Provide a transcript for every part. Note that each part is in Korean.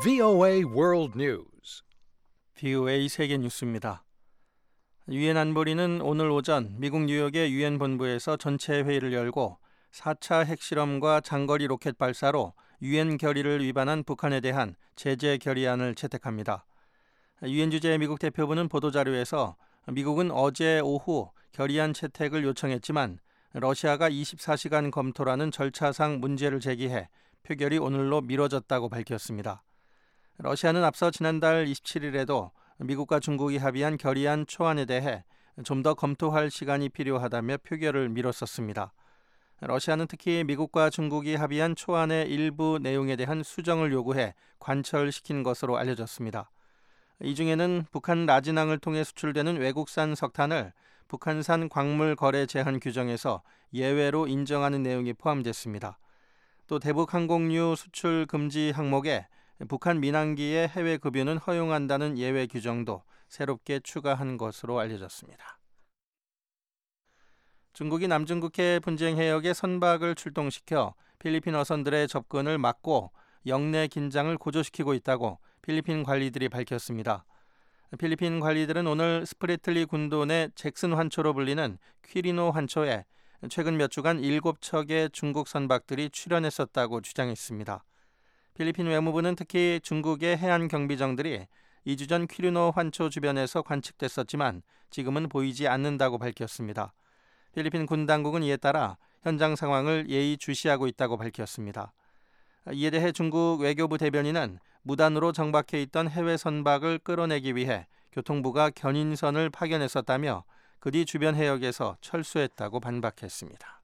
VOA World News. VOA 세계 뉴스입니다. 유엔 안보리는 오늘 오전 미국 뉴욕의 유엔 본부에서 전체 회의를 열고 4차 핵실험과 장거리 로켓 발사로 유엔 결의를 위반한 북한에 대한 제재 결의안을 채택합니다. 유엔 주재 미국 대표부는 보도자료에서 미국은 어제 오후 결의안 채택을 요청했지만 러시아가 24시간 검토라는 절차상 문제를 제기해 표결이 오늘로 미뤄졌다고 밝혔습니다. 러시아는 앞서 지난달 27일에도 미국과 중국이 합의한 결의안 초안에 대해 좀 더 검토할 시간이 필요하다며 표결을 미뤘었습니다. 러시아는 특히 미국과 중국이 합의한 초안의 일부 내용에 대한 수정을 요구해 관철시킨 것으로 알려졌습니다. 이 중에는 북한 라진항을 통해 수출되는 외국산 석탄을 북한산 광물 거래 제한 규정에서 예외로 인정하는 내용이 포함됐습니다. 또 대북 항공유 수출 금지 항목에 북한 민항기의 해외 급유는 허용한다는 예외 규정도 새롭게 추가한 것으로 알려졌습니다. 중국이 남중국해 분쟁 해역에 선박을 출동시켜 필리핀 어선들의 접근을 막고 영내 긴장을 고조시키고 있다고 필리핀 관리들이 밝혔습니다. 필리핀 관리들은 오늘 스프레틀리 군도 내 잭슨 환초로 불리는 퀴리노 환초에 최근 몇 주간 7척의 중국 선박들이 출현했었다고 주장했습니다. 필리핀 외무부는 특히 중국의 해안 경비정들이 2주 전 퀴리노 환초 주변에서 관측됐었지만 지금은 보이지 않는다고 밝혔습니다. 필리핀 군 당국은 이에 따라 현장 상황을 예의주시하고 있다고 밝혔습니다. 이에 대해 중국 외교부 대변인은 무단으로 정박해 있던 해외 선박을 끌어내기 위해 교통부가 견인선을 파견했었다며 그 뒤 주변 해역에서 철수했다고 반박했습니다.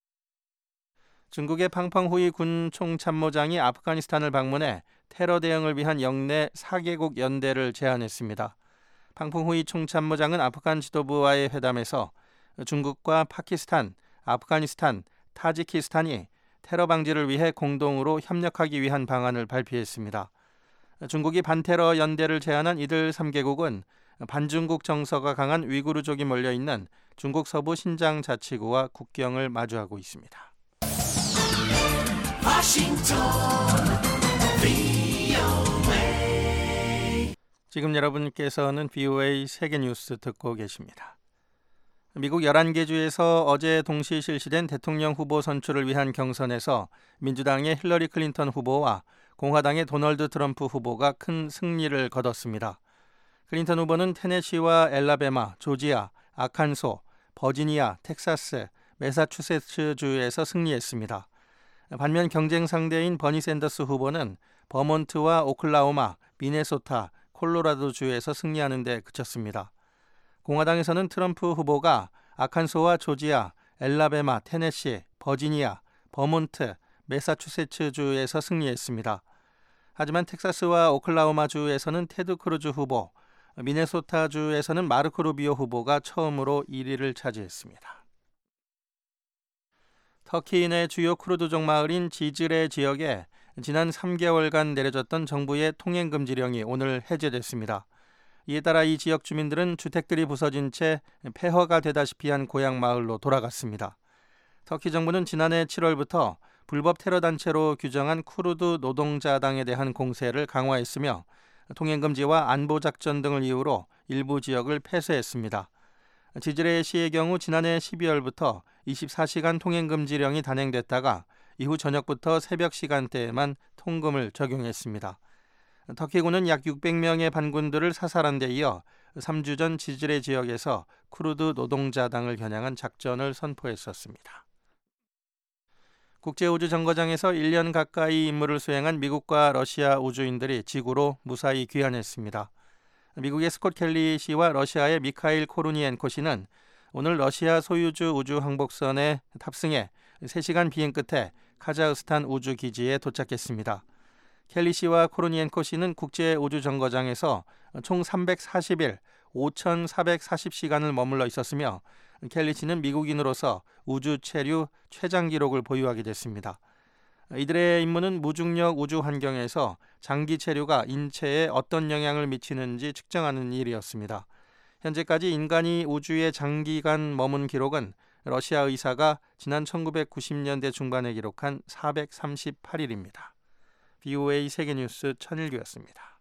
중국의 팡펑후이 군 총참모장이 아프가니스탄을 방문해 테러 대응을 위한 영내 4개국 연대를 제안했습니다. 팡펑후이 총참모장은 아프간 지도부와의 회담에서 중국과 파키스탄, 아프가니스탄, 타지키스탄이 테러 방지를 위해 공동으로 협력하기 위한 방안을 발표했습니다. 중국이 반테러 연대를 제안한 이들 3개국은 반중국 정서가 강한 위구르족이 몰려있는 중국 서부 신장 자치구와 국경을 마주하고 있습니다. 지금 여러분께서는 VOA 세계뉴스 듣고 계십니다. 미국 11개 주에서 어제 동시 실시된 대통령 후보 선출을 위한 경선에서 민주당의 힐러리 클린턴 후보와 공화당의 도널드 트럼프 후보가 큰 승리를 거뒀습니다. 클린턴 후보는 테네시와 엘라베마, 조지아, 아칸소, 버지니아, 텍사스, 매사추세츠주에서 승리했습니다. 반면 경쟁 상대인 버니 샌더스 후보는 버몬트와 오클라호마, 미네소타, 콜로라도주에서 승리하는 데 그쳤습니다. 공화당에서는 트럼프 후보가 아칸소와 조지아, 엘라베마, 테네시, 버지니아, 버몬트, 매사추세츠주에서 승리했습니다. 하지만 텍사스와 오클라호마주에서는 테드 크루즈 후보, 미네소타주에서는 마르코 루비오 후보가 처음으로 1위를 차지했습니다. 터키 내 주요 쿠르드족 마을인 지즈레 지역에 지난 3개월간 내려졌던 정부의 통행금지령이 오늘 해제됐습니다. 이에 따라 이 지역 주민들은 주택들이 부서진 채 폐허가 되다시피 한 고향 마을로 돌아갔습니다. 터키 정부는 지난해 7월부터 불법 테러 단체로 규정한 쿠르드 노동자당에 대한 공세를 강화했으며 통행금지와 안보작전 등을 이유로 일부 지역을 폐쇄했습니다. 지즈레시의 경우 지난해 12월부터 24시간 통행금지령이 단행됐다가 이후 저녁부터 새벽 시간대에만 통금을 적용했습니다. 터키군은 약 600명의 반군들을 사살한 데 이어 3주 전 지즈레 지역에서 쿠르드 노동자당을 겨냥한 작전을 선포했었습니다. 국제우주정거장에서 1년 가까이 임무를 수행한 미국과 러시아 우주인들이 지구로 무사히 귀환했습니다. 미국의 스콧 켈리 씨와 러시아의 미카일 코르니엔코 씨는 오늘 러시아 소유주 우주항복선에 탑승해 3시간 비행 끝에 카자흐스탄 우주기지에 도착했습니다. 켈리 씨와 코르니엔코 씨는 국제우주정거장에서 총 340일 5,440시간을 머물러 있었으며 켈리 씨는 미국인으로서 우주 체류 최장 기록을 보유하게 됐습니다. 이들의 임무는 무중력 우주 환경에서 장기 체류가 인체에 어떤 영향을 미치는지 측정하는 일이었습니다. 현재까지 인간이 우주에 장기간 머문 기록은 러시아 의사가 지난 1990년대 중반에 기록한 438일입니다. BOA 세계뉴스 천일규였습니다.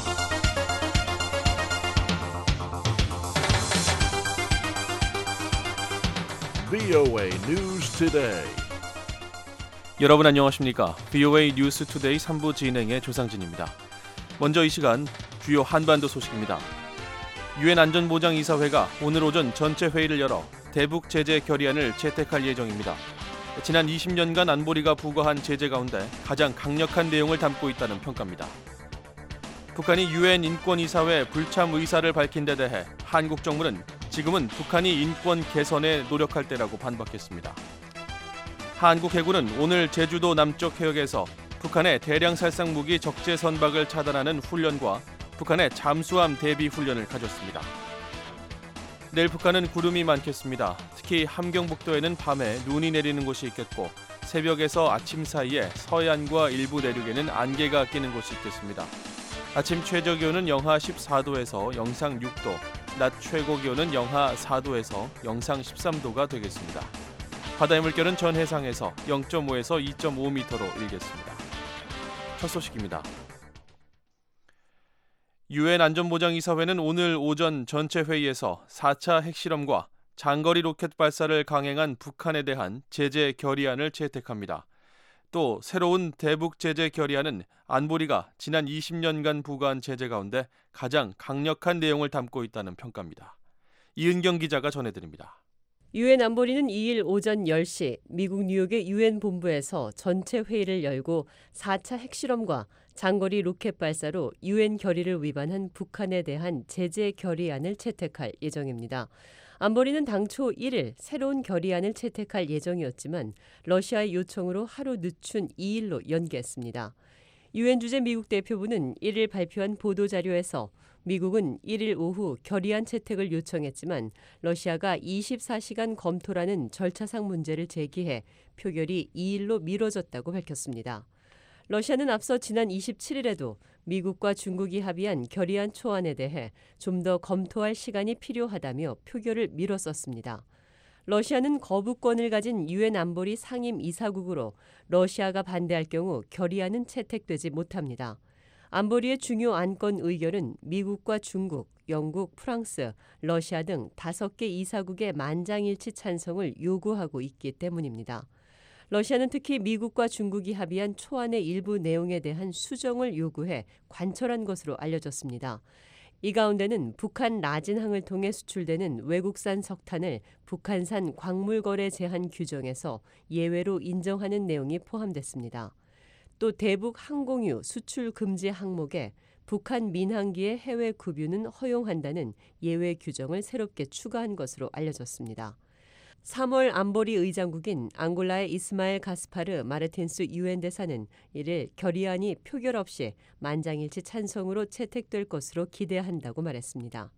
VOA News Today. 여러분 안녕하십니까? BOA 뉴스 투데이 3부 진행의 조상진입니다. 먼저 이 시간 주요 한반도 소식입니다. 유엔 안전보장이사회가 오늘 오전 전체 회의를 열어 대북 제재 결의안을 채택할 예정입니다. 지난 20년간 안보리가 부과한 제재 가운데 가장 강력한 내용을 담고 있다는 평가입니다. 북한이 유엔 인권이사회 불참 의사를 밝힌 데 대해 한국 정부는 지금은 북한이 인권 개선에 노력할 때라고 반박했습니다. 한국 해군은 오늘 제주도 남쪽 해역에서 북한의 대량 살상 무기 적재 선박을 차단하는 훈련과 북한의 잠수함 대비 훈련을 가졌습니다. 내일 북한은 구름이 많겠습니다. 특히 함경북도에는 밤에 눈이 내리는 곳이 있겠고 새벽에서 아침 사이에 서해안과 일부 내륙에는 안개가 끼는 곳이 있겠습니다. 아침 최저 기온은 영하 14도에서 영상 6도, 낮 최고 기온은 영하 4도에서 영상 13도가 되겠습니다. 바다의 물결은 전 해상에서 0.5에서 2.5m로 일겠습니다. 첫 소식입니다. 유엔 안전보장이사회는 오늘 오전 전체 회의에서 4차 핵실험과 장거리 로켓 발사를 강행한 북한에 대한 제재 결의안을 채택합니다. 또 새로운 대북 제재 결의안은 안보리가 지난 20년간 부과한 제재 가운데 가장 강력한 내용을 담고 있다는 평가입니다. 이은경 기자가 전해드립니다. 유엔 안보리는 2일 오전 10시 미국 뉴욕의 유엔 본부에서 전체 회의를 열고 4차 핵실험과 장거리 로켓 발사로 유엔 결의를 위반한 북한에 대한 제재 결의안을 채택할 예정입니다. 안보리는 당초 1일 새로운 결의안을 채택할 예정이었지만 러시아의 요청으로 하루 늦춘 2일로 연기했습니다. 유엔 주재 미국 대표부는 1일 발표한 보도자료에서 미국은 1일 오후 결의안 채택을 요청했지만 러시아가 24시간 검토라는 절차상 문제를 제기해 표결이 2일로 미뤄졌다고 밝혔습니다. 러시아는 앞서 지난 27일에도 미국과 중국이 합의한 결의안 초안에 대해 좀 더 검토할 시간이 필요하다며 표결을 미뤘었습니다. 러시아는 거부권을 가진 유엔 안보리 상임 이사국으로 러시아가 반대할 경우 결의안은 채택되지 못합니다. 안보리의 중요 안건 의결은 미국과 중국, 영국, 프랑스, 러시아 등 5개 이사국의 만장일치 찬성을 요구하고 있기 때문입니다. 러시아는 특히 미국과 중국이 합의한 초안의 일부 내용에 대한 수정을 요구해 관철한 것으로 알려졌습니다. 이 가운데는 북한 라진항을 통해 수출되는 외국산 석탄을 북한산 광물거래 제한 규정에서 예외로 인정하는 내용이 포함됐습니다. 또 대북 항공유 수출 금지 항목에 북한 민항기의 해외 급유는 허용한다는 예외 규정을 새롭게 추가한 것으로 알려졌습니다. 3월 안보리 의장국인 앙골라의 이스마엘 가스파르 마르틴스 유엔 대사는 이를 결의안이 표결 없이 만장일치 찬성으로 채택될 것으로 기대한다고 말했습니다.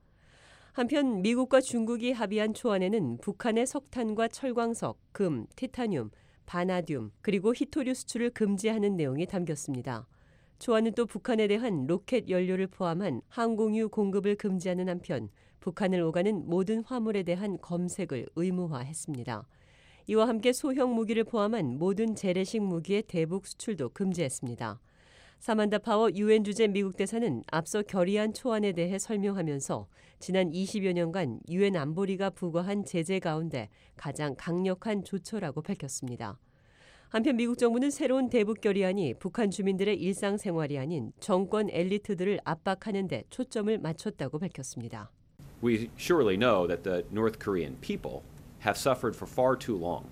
한편 미국과 중국이 합의한 초안에는 북한의 석탄과 철광석, 금, 티타늄, 바나듐 그리고 히토류 수출을 금지하는 내용이 담겼습니다. 초안은 또 북한에 대한 로켓 연료를 포함한 항공유 공급을 금지하는 한편 북한을 오가는 모든 화물에 대한 검색을 의무화했습니다. 이와 함께 소형 무기를 포함한 모든 재래식 무기의 대북 수출도 금지했습니다. 사만다 파워 유엔 주재 미국 대사는 앞서 결의안 초안에 대해 설명하면서 지난 20여 년간 유엔 안보리가 부과한 제재 가운데 가장 강력한 조처라고 밝혔습니다. 한편 미국 정부는 새로운 대북 결의안이 북한 주민들의 일상생활이 아닌 정권 엘리트들을 압박하는 데 초점을 맞췄다고 밝혔습니다. We surely know that the North Korean people have suffered for far too long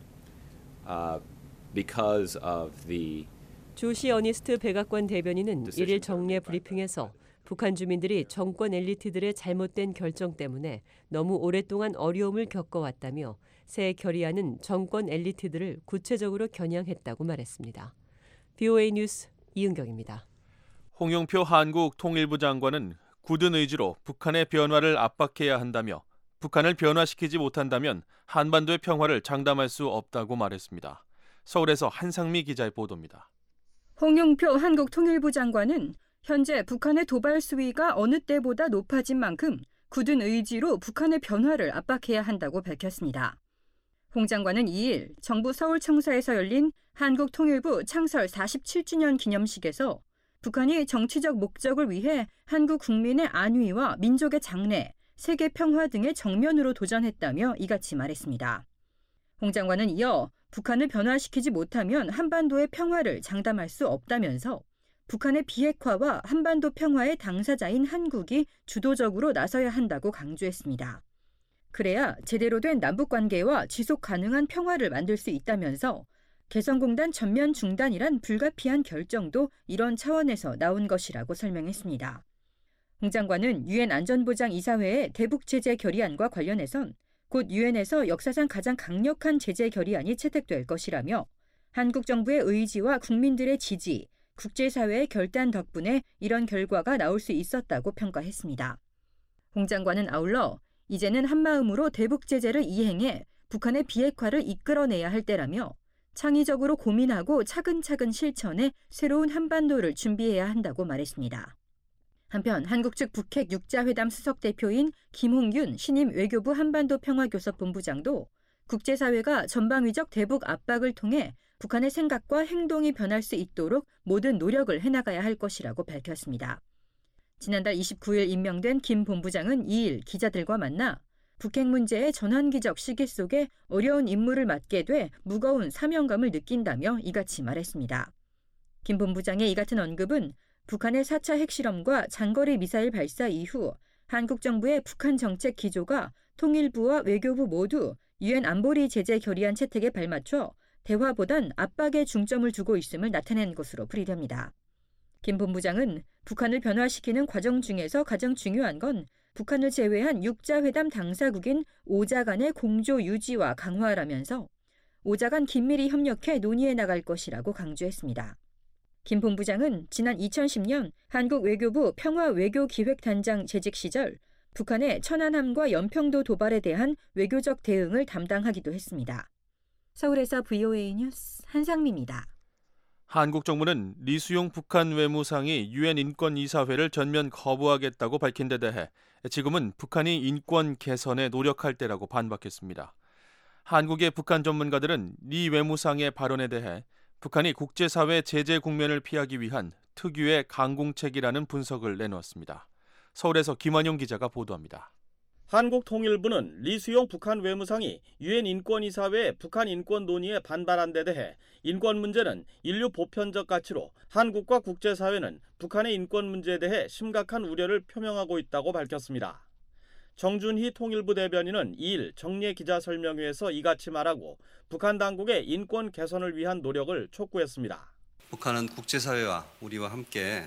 because of the 조시 어니스트 백악관 대변인은 1일 정례 브리핑에서 북한 주민들이 정권 엘리트들의 잘못된 결정 때문에 너무 오랫동안 어려움을 겪어왔다며 새 결의안은 정권 엘리트들을 구체적으로 겨냥했다고 말했습니다. BOA 뉴스 이은경입니다. 홍영표 한국 통일부 장관은 굳은 의지로 북한의 변화를 압박해야 한다며 북한을 변화시키지 못한다면 한반도의 평화를 장담할 수 없다고 말했습니다. 서울에서 한상미 기자의 보도입니다. 홍영표 한국 통일부 장관은 현재 북한의 도발 수위가 어느 때보다 높아진 만큼 굳은 의지로 북한의 변화를 압박해야 한다고 밝혔습니다. 홍 장관은 2일 정부 서울 청사에서 열린 한국 통일부 창설 47주년 기념식에서 북한이 정치적 목적을 위해 한국 국민의 안위와 민족의 장래, 세계 평화 등의 정면으로 도전했다며 이같이 말했습니다. 홍 장관은 이어 북한을 변화시키지 못하면 한반도의 평화를 장담할 수 없다면서 북한의 비핵화와 한반도 평화의 당사자인 한국이 주도적으로 나서야 한다고 강조했습니다. 그래야 제대로 된 남북관계와 지속 가능한 평화를 만들 수 있다면서 개성공단 전면 중단이란 불가피한 결정도 이런 차원에서 나온 것이라고 설명했습니다. 홍 장관은 유엔 안전보장이사회의 대북 제재 결의안과 관련해선 곧 유엔에서 역사상 가장 강력한 제재 결의안이 채택될 것이라며 한국 정부의 의지와 국민들의 지지, 국제사회의 결단 덕분에 이런 결과가 나올 수 있었다고 평가했습니다. 홍 장관은 아울러 이제는 한마음으로 대북 제재를 이행해 북한의 비핵화를 이끌어내야 할 때라며 창의적으로 고민하고 차근차근 실천해 새로운 한반도를 준비해야 한다고 말했습니다. 한편 한국 측 북핵 육자회담 수석대표인 김홍균 신임 외교부 한반도평화교섭본부장도 국제사회가 전방위적 대북 압박을 통해 북한의 생각과 행동이 변할 수 있도록 모든 노력을 해나가야 할 것이라고 밝혔습니다. 지난달 29일 임명된 김 본부장은 2일 기자들과 만나 북핵 문제의 전환기적 시기 속에 어려운 임무를 맡게 돼 무거운 사명감을 느낀다며 이같이 말했습니다. 김 본부장의 이 같은 언급은 북한의 4차 핵실험과 장거리 미사일 발사 이후 한국 정부의 북한 정책 기조가 통일부와 외교부 모두 유엔 안보리 제재 결의안 채택에 발맞춰 대화보단 압박에 중점을 두고 있음을 나타낸 것으로 풀이됩니다. 김 본부장은 북한을 변화시키는 과정 중에서 가장 중요한 건 북한을 제외한 육자회담 당사국인 5자 간의 공조 유지와 강화라면서 5자 간 긴밀히 협력해 논의해 나갈 것이라고 강조했습니다. 김 본부장은 지난 2010년 한국 외교부 평화외교기획단장 재직 시절 북한의 천안함과 연평도 도발에 대한 외교적 대응을 담당하기도 했습니다. 서울에서 VOA 뉴스 한상미입니다. 한국 정부는 리수용 북한 외무상이 유엔 인권이사회를 전면 거부하겠다고 밝힌 데 대해 지금은 북한이 인권 개선에 노력할 때라고 반박했습니다. 한국의 북한 전문가들은 리 외무상의 발언에 대해 북한이 국제사회 제재 국면을 피하기 위한 특유의 강공책이라는 분석을 내놓았습니다. 서울에서 김환용 기자가 보도합니다. 한국통일부는 리수용 북한 외무상이 유엔 인권이사회 북한 인권 논의에 반발한 데 대해 인권 문제는 인류 보편적 가치로 한국과 국제사회는 북한의 인권 문제에 대해 심각한 우려를 표명하고 있다고 밝혔습니다. 정준희 통일부 대변인은 2일 정례 기자설명회에서 이같이 말하고 북한 당국의 인권 개선을 위한 노력을 촉구했습니다. 북한은 국제사회와 우리와 함께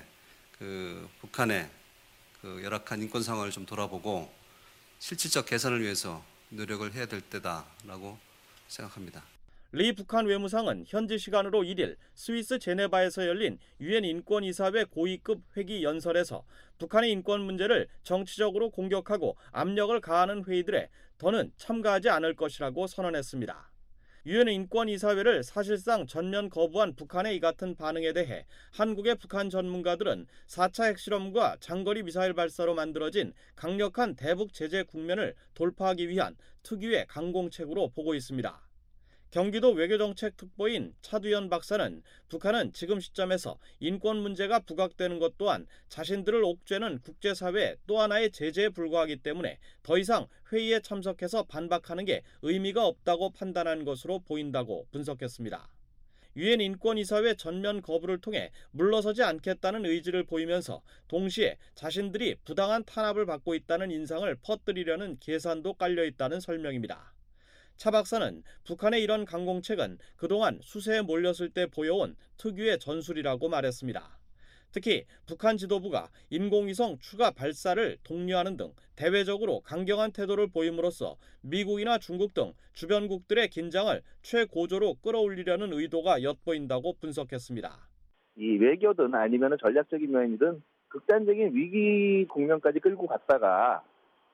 북한의 열악한 인권 상황을 좀 돌아보고 실질적 개선을 위해서 노력을 해야 될 때다라고 생각합니다. 리 북한 외무상은 현지 시간으로 1일 스위스 제네바에서 열린 유엔 인권이사회 고위급 회기 연설에서 북한의 인권 문제를 정치적으로 공격하고 압력을 가하는 회의들에 더는 참가하지 않을 것이라고 선언했습니다. 유엔 인권이사회를 사실상 전면 거부한 북한의 이 같은 반응에 대해 한국의 북한 전문가들은 4차 핵실험과 장거리 미사일 발사로 만들어진 강력한 대북 제재 국면을 돌파하기 위한 특유의 강공책으로 보고 있습니다. 경기도 외교정책 특보인 차두현 박사는 북한은 지금 시점에서 인권 문제가 부각되는 것 또한 자신들을 옥죄는 국제사회 또 하나의 제재에 불과하기 때문에 더 이상 회의에 참석해서 반박하는 게 의미가 없다고 판단한 것으로 보인다고 분석했습니다. 유엔 인권이사회 전면 거부를 통해 물러서지 않겠다는 의지를 보이면서 동시에 자신들이 부당한 탄압을 받고 있다는 인상을 퍼뜨리려는 계산도 깔려 있다는 설명입니다. 차 박사는 북한의 이런 강공책은 그동안 수세에 몰렸을 때 보여온 특유의 전술이라고 말했습니다. 특히 북한 지도부가 인공위성 추가 발사를 독려하는 등 대외적으로 강경한 태도를 보임으로써 미국이나 중국 등 주변국들의 긴장을 최고조로 끌어올리려는 의도가 엿보인다고 분석했습니다. 이 외교든 아니면 전략적인 면이든 극단적인 위기 국면까지 끌고 갔다가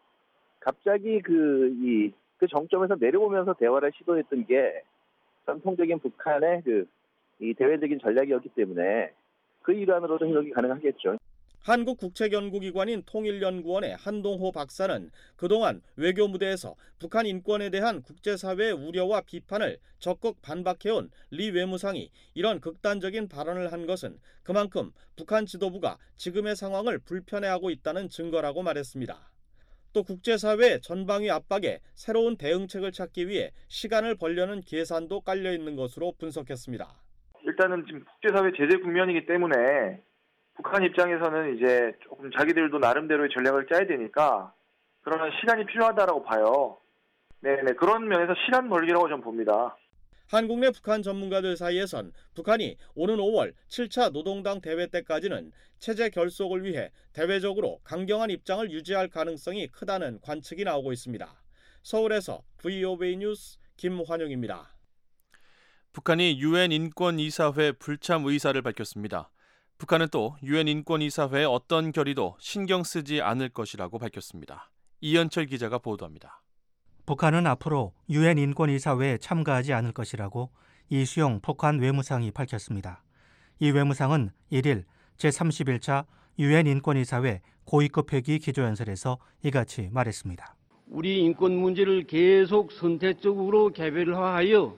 갑자기 그 정점에서 내려오면서 대화를 시도했던 게 전통적인 북한의 이 대외적인 전략이었기 때문에 그 일환으로도 해석이 가능하겠죠. 한국국책연구기관인 통일연구원의 한동호 박사는 그동안 외교 무대에서 북한 인권에 대한 국제사회의 우려와 비판을 적극 반박해온 리 외무상이 이런 극단적인 발언을 한 것은 그만큼 북한 지도부가 지금의 상황을 불편해하고 있다는 증거라고 말했습니다. 또 국제사회의 전방위 압박에 새로운 대응책을 찾기 위해 시간을 벌려는 계산도 깔려 있는 것으로 분석했습니다. 일단은 지금 국제사회 제재 국면이기 때문에 북한 입장에서는 이제 조금 자기들도 나름대로의 전략을 짜야 되니까 그러면 시간이 필요하다라고 봐요. 네네, 그런 면에서 시간 벌기라고 저는 봅니다. 한국 내 북한 전문가들 사이에선 북한이 오는 5월 7차 노동당 대회 때까지는 체제 결속을 위해 대외적으로 강경한 입장을 유지할 가능성이 크다는 관측이 나오고 있습니다. 서울에서 VOA 뉴스 김환영입니다. 북한이 유엔 인권이사회 불참 의사를 밝혔습니다. 북한은 또 유엔 인권이사회의 어떤 결의도 신경 쓰지 않을 것이라고 밝혔습니다. 이현철 기자가 보도합니다. 북한은 앞으로 유엔 인권이사회에 참가하지 않을 것이라고 이수용 북한 외무상이 밝혔습니다. 이 외무상은 1일 제31차 유엔 인권이사회 고위급 회기 기조연설에서 이같이 말했습니다. 우리 인권 문제를 계속 선택적으로 개별화하여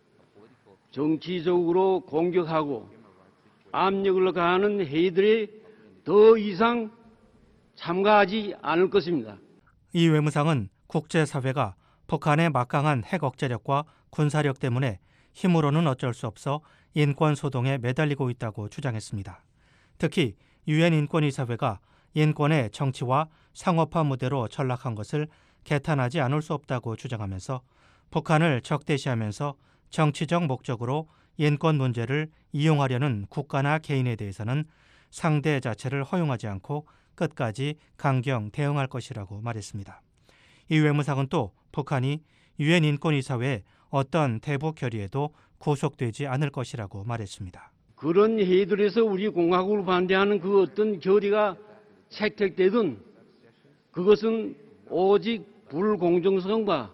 정치적으로 공격하고 압력을 가하는 회의들에 더 이상 참가하지 않을 것입니다. 이 외무상은 국제사회가 북한의 막강한 핵 억제력과 군사력 때문에 힘으로는 어쩔 수 없어 인권 소동에 매달리고 있다고 주장했습니다. 특히 유엔 인권이사회가 인권의 정치와 상업화 무대로 전락한 것을 개탄하지 않을 수 없다고 주장하면서 북한을 적대시하면서 정치적 목적으로 인권 문제를 이용하려는 국가나 개인에 대해서는 상대 자체를 허용하지 않고 끝까지 강경 대응할 것이라고 말했습니다. 이 외무상은 또 북한이 유엔 인권이사회의 어떤 대북 결의에도 구속되지 않을 것이라고 말했습니다. 그런 회의들에서 우리 공화국을 반대하는 그 어떤 결의가 채택되든 그것은 오직 불공정성과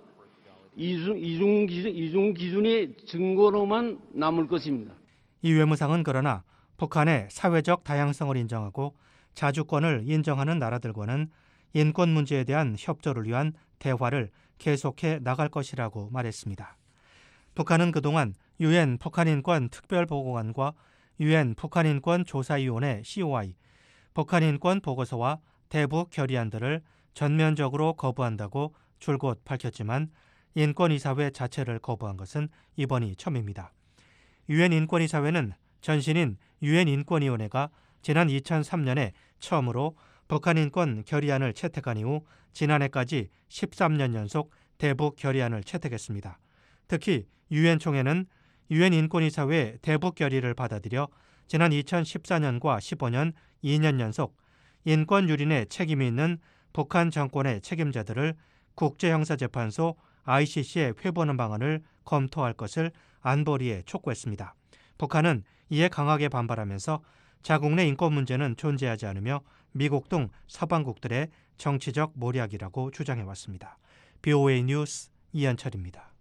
이중 기준의 증거로만 남을 것입니다. 이 외무상은 그러나 북한의 사회적 다양성을 인정하고 자주권을 인정하는 나라들과는 인권 문제에 대한 협조를 위한 대화를 계속해 나갈 것이라고 말했습니다. 북한은 그동안 유엔 북한인권 특별보고관과 유엔 북한인권조사위원회 COI, 북한인권 보고서와 대북 결의안들을 전면적으로 거부한다고 줄곧 밝혔지만 인권이사회 자체를 거부한 것은 이번이 처음입니다. 유엔 인권이사회는 전신인 유엔 인권위원회가 지난 2003년에 처음으로 북한 인권 결의안을 채택한 이후 지난해까지 13년 연속 대북 결의안을 채택했습니다. 특히 유엔 총회는 유엔 인권이사회 대북 결의를 받아들여 지난 2014년과 15년 2년 연속 인권 유린에 책임이 있는 북한 정권의 책임자들을 국제형사재판소 ICC에 회부하는 방안을 검토할 것을 안보리에 촉구했습니다. 북한은 이에 강하게 반발하면서 자국 내 인권 문제는 존재하지 않으며 미국 등 서방국들의 정치적 모략이라고 주장해왔습니다. BOA 뉴스 이현철입니다.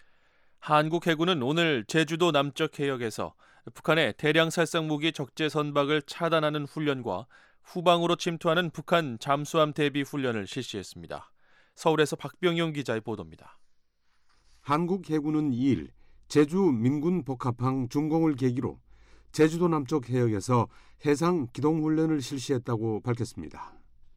한국 해군은 오늘 제주도 남쪽 해역에서 북한의 대량 살상 무기 적재 선박을 차단하는 훈련과 후방으로 침투하는 북한 잠수함 대비 훈련을 실시했습니다. 서울에서 박병용 기자의 보도입니다. 한국 해군은 2일 제주 민군 복합항 준공을 계기로 제주도 남쪽 해역에서 해상 기동훈련을 실시했다고 밝혔습니다.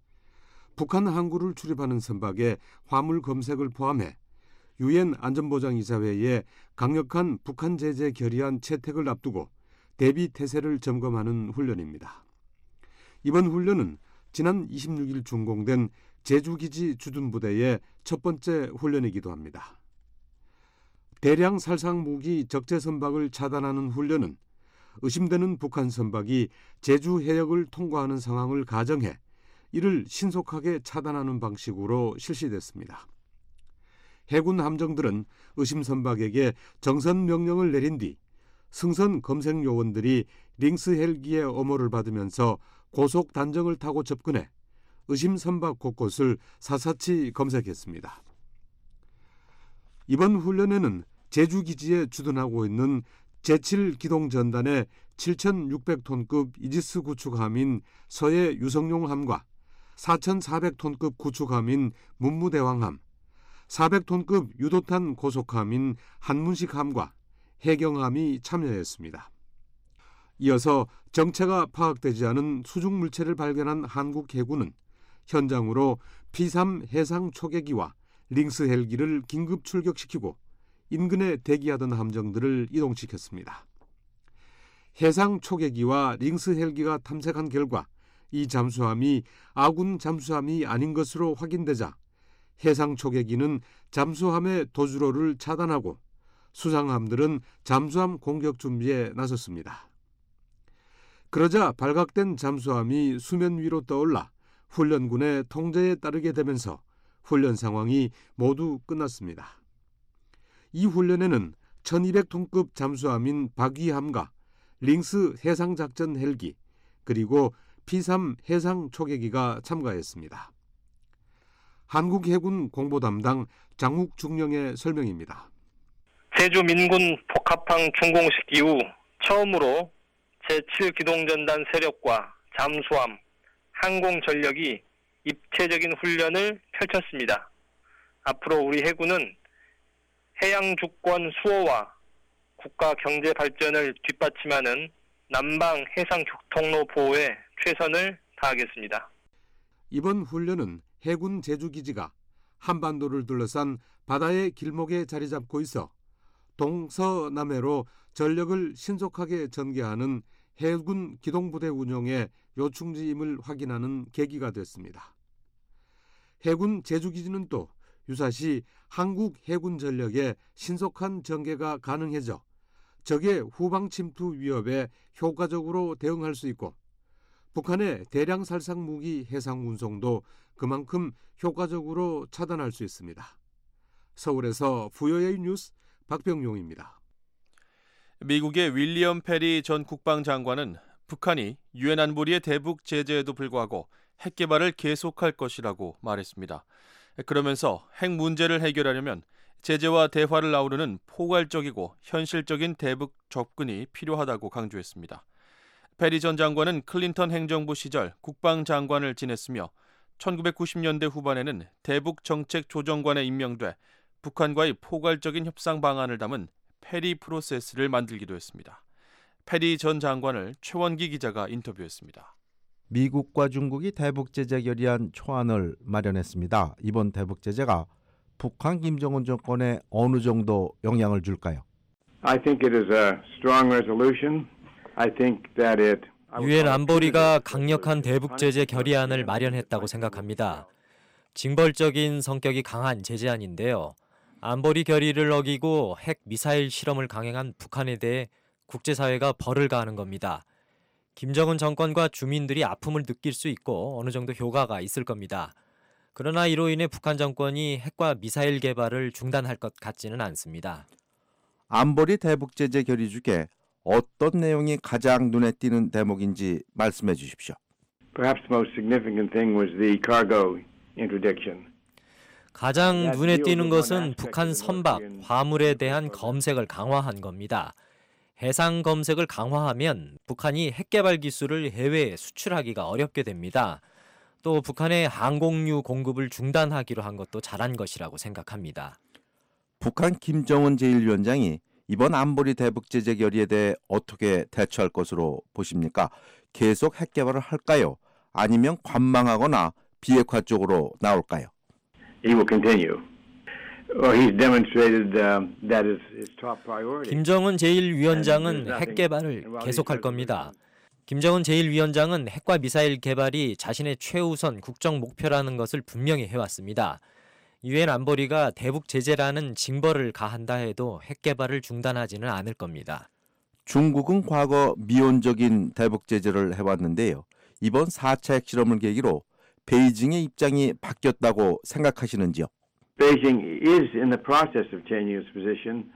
북한 항구를 출입하는 선박의 화물 검색을 포함해 유엔 안전보장이사회의 강력한 북한 제재 결의안 채택을 앞두고 대비 태세를 점검하는 훈련입니다. 이번 훈련은 지난 26일 준공된 제주기지 주둔부대의 첫 번째 훈련이기도 합니다. 대량 살상 무기 적재 선박을 차단하는 훈련은 의심되는 북한 선박이 제주 해역을 통과하는 상황을 가정해 이를 신속하게 차단하는 방식으로 실시됐습니다. 해군 함정들은 의심 선박에게 정선 명령을 내린 뒤 승선 검색 요원들이 링스 헬기의 엄호를 받으면서 고속 단정을 타고 접근해 의심 선박 곳곳을 샅샅이 검색했습니다. 이번 훈련에는 제주 기지에 주둔하고 있는 제7기동전단의 7,600톤급 이지스 구축함인 서해 유성룡함과 4,400톤급 구축함인 문무대왕함, 400톤급 유도탄 고속함인 한문식함과 해경함이 참여했습니다. 이어서 정체가 파악되지 않은 수중물체를 발견한 한국 해군은 현장으로 P3 해상 초계기와 링스 헬기를 긴급 출격시키고 인근에 대기하던 함정들을 이동시켰습니다. 해상 초계기와 링스 헬기가 탐색한 결과 이 잠수함이 아군 잠수함이 아닌 것으로 확인되자 해상 초계기는 잠수함의 도주로를 차단하고 수상함들은 잠수함 공격 준비에 나섰습니다. 그러자 발각된 잠수함이 수면 위로 떠올라 훈련군의 통제에 따르게 되면서 훈련 상황이 모두 끝났습니다. 이 훈련에는 1200톤급 잠수함인 박위함과 링스 해상작전 헬기 그리고 P3 해상 초계기가 참가했습니다. 한국해군 공보담당 장욱 중령의 설명입니다. 제주 민군 복합항 준공식 이후 처음으로 제7기동전단 세력과 잠수함, 항공전력이 입체적인 훈련을 펼쳤습니다. 앞으로 우리 해군은 해양 주권 수호와 국가 경제 발전을 뒷받침하는 남방 해상 교통로 보호에 최선을 다하겠습니다. 이번 훈련은 해군 제주기지가 한반도를 둘러싼 바다의 길목에 자리 잡고 있어 동서남해로 전력을 신속하게 전개하는 해군 기동부대 운용의 요충지임을 확인하는 계기가 됐습니다. 해군 제주기지는 또 유사시 한국 해군 전력의 신속한 전개가 가능해져 적의 후방 침투 위협에 효과적으로 대응할 수 있고 북한의 대량 살상 무기 해상 운송도 그만큼 효과적으로 차단할 수 있습니다. 서울에서 VOA 뉴스 박병용입니다. 미국의 윌리엄 페리 전 국방장관은 북한이 유엔 안보리의 대북 제재에도 불구하고 핵 개발을 계속할 것이라고 말했습니다. 그러면서 핵 문제를 해결하려면 제재와 대화를 아우르는 포괄적이고 현실적인 대북 접근이 필요하다고 강조했습니다. 페리 전 장관은 클린턴 행정부 시절 국방장관을 지냈으며 1990년대 후반에는 대북 정책 조정관에 임명돼 북한과의 포괄적인 협상 방안을 담은 페리 프로세스를 만들기도 했습니다. 페리 전 장관을 최원기 기자가 인터뷰했습니다. 미국과 중국이 대북 제재 결의안 초안을 마련했습니다. 이번 대북 제재가 북한 김정은 정권에 어느 정도 영향을 줄까요? I think it is a strong resolution. I think that it 유엔 안보리가 강력한 대북 제재 결의안을 마련했다고 생각합니다. 징벌적인 성격이 강한 제재안인데요. 안보리 결의를 어기고 핵 미사일 실험을 강행한 북한에 대해 국제사회가 벌을 가하는 겁니다. 김정은 정권과 주민들이 아픔을 느낄 수 있고 어느 정도 효과가 있을 겁니다. 그러나 이로 인해 북한 정권이 핵과 미사일 개발을 중단할 것 같지는 않습니다. 안보리 대북 제재 결의 중에 어떤 내용이 가장 눈에 띄는 대목인지 말씀해 주십시오. Perhaps the most significant thing was the cargo interdiction. 가장 눈에 띄는 것은 북한 선박, 화물에 대한 검색을 강화한 겁니다. 해상 검색을 강화하면 북한이 핵 개발 기술을 해외에 수출하기가 어렵게 됩니다. 또 북한의 항공유 공급을 중단하기로 한 것도 잘한 것이라고 생각합니다. 북한 김정은 제1위원장이 이번 안보리 대북 제재 결의에 대해 어떻게 대처할 것으로 보십니까? 계속 핵 개발을 할까요? 아니면 관망하거나 비핵화 쪽으로 나올까요? He will continue. He's demonstrated that is his top priority. 김정은 제1위원장은 핵 개발을 계속할 겁니다. 김정은 제1위원장은 핵과 미사일 개발이 자신의 최우선 국정 목표라는 것을 분명히 해왔습니다. 유엔 안보리가 대북 제재라는 징벌을 가한다 해도 핵 개발을 중단하지는 않을 겁니다. 중국은 과거 미온적인 대북 제재를 해왔는데요. 이번 4차 핵실험을 계기로 베이징의 입장이 바뀌었다고 생각하시는지요? Beijing is in the process of changing its position.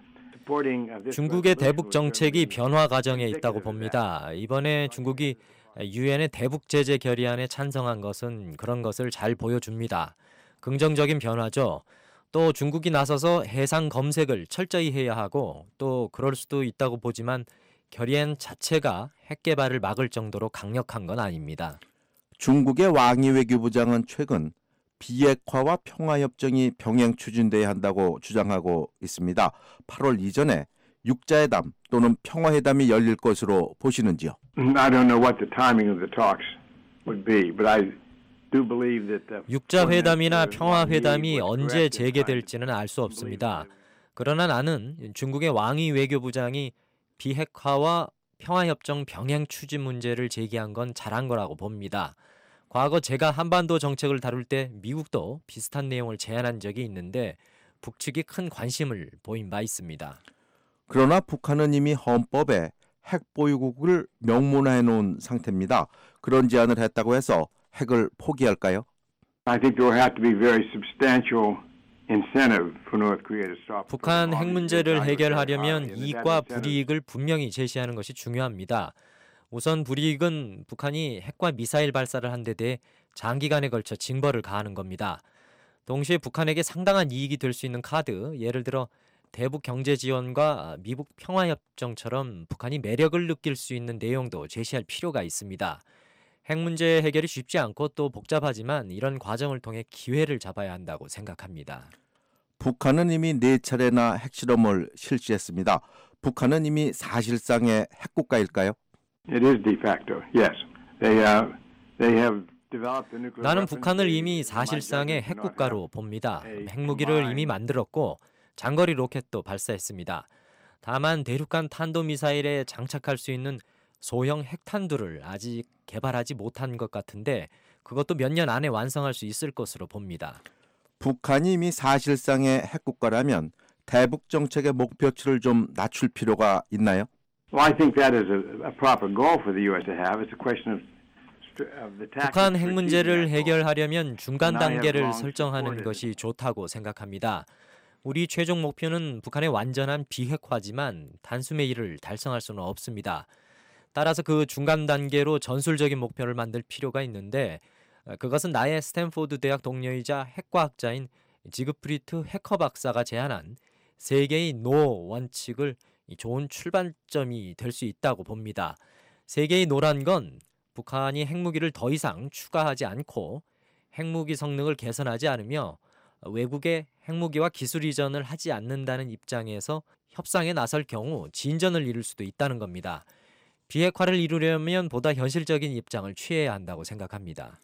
중국의 대북 정책이 변화 과정에 있다고 봅니다. 이번에 중국이 유엔의 대북 제재 결의안에 찬성한 것은 그런 것을 잘 보여줍니다. 긍정적인 변화죠. 또 중국이 나서서 해상 검색을 철저히 해야 하고 또 그럴 수도 있다고 보지만 결의안 자체가 핵 개발을 막을 정도로 강력한 건 아닙니다. 중국의 왕이 외교부장은 최근 비핵화와 평화협정이 병행 추진돼야 한다고 주장하고 있습니다. 8월 이전에 육자회담 또는 평화회담이 열릴 것으로 보시는지요? I don't know what the timing of the talks would be, but I do believe that 육자회담이나 평화회담이 언제 재개될지는 알 수 없습니다. 그러나 나는 중국의 왕이 외교부장이 비핵화와 평화협정 병행 추진 문제를 제기한 건 잘한 거라고 봅니다. 과거 제가 한반도 정책을 다룰 때 미국도 비슷한 내용을 제안한 적이 있는데 북측이 큰 관심을 보인 바 있습니다. 그러나 북한은 이미 헌법에 핵 보유국을 명문화해 놓은 상태입니다. 그런 제안을 했다고 해서 핵을 포기할까요? I think there will have to be very substantial incentive for North Korea to stop. 북한 핵 문제를 해결하려면 이익과 불이익을 분명히 제시하는 것이 중요합니다. 우선 불이익은 북한이 핵과 미사일 발사를 한 데 대해 장기간에 걸쳐 징벌을 가하는 겁니다. 동시에 북한에게 상당한 이익이 될 수 있는 카드, 예를 들어 대북 경제 지원과 미국 평화협정처럼 북한이 매력을 느낄 수 있는 내용도 제시할 필요가 있습니다. 핵 문제 해결이 쉽지 않고 또 복잡하지만 이런 과정을 통해 기회를 잡아야 한다고 생각합니다. 북한은 이미 4차례나 핵실험을 실시했습니다. 북한은 이미 사실상의 핵국가일까요? It is de facto, yes. They have developed a nuclear 나는 weapon. 북한을 이미 사실상의 핵국가로 봅니다. 핵무기를 이미 만들었고 장거리 로켓도 발사했습니다. 다만 대륙간 탄도미사일에 장착할 수 있는 소형 핵탄두를 아직 개발하지 못한 것 같은데 그것도 몇 년 안에 완성할 수 있을 것으로 봅니다. 북한이 이미 사실상의 핵국가라면 대북 정책의 목표치를 좀 낮출 필요가 있나요? Well, I think that is a proper goal for the U.S. to have. It's a question of the tactics 북한 핵 for 문제를 achieving that goal. 해결하려면 중간 And I have 단계를 long 설정하는 supported 것이 좋다고 생각합니다. 우리 최종 목표는 북한의 완전한 비핵화지만 단숨에 이를 달성할 수는 없습니다. 따라서 그 중간 단계로 전술적인 목표를 만들 필요가 있는데 그것은 나의 스탠포드 대학 동료이자 핵과학자인 지그프리트 해커 박사가 제안한 세계의 노 원칙을 좋은 출발점이 될 수 있다고 봅니다. 세계의 노란 건 북한이 핵무기를 더 이상 추가하지 않고 핵무기 성능을 개선하지 않으며 외국의 핵무기와 기술 이전을 하지 않는다는 입장에서 협상에 나설 경우 진전을 이룰 수도 있다는 겁니다. 비핵화를 이루려면 보다 현실적인 입장을 취해야 한다고 생각합니다.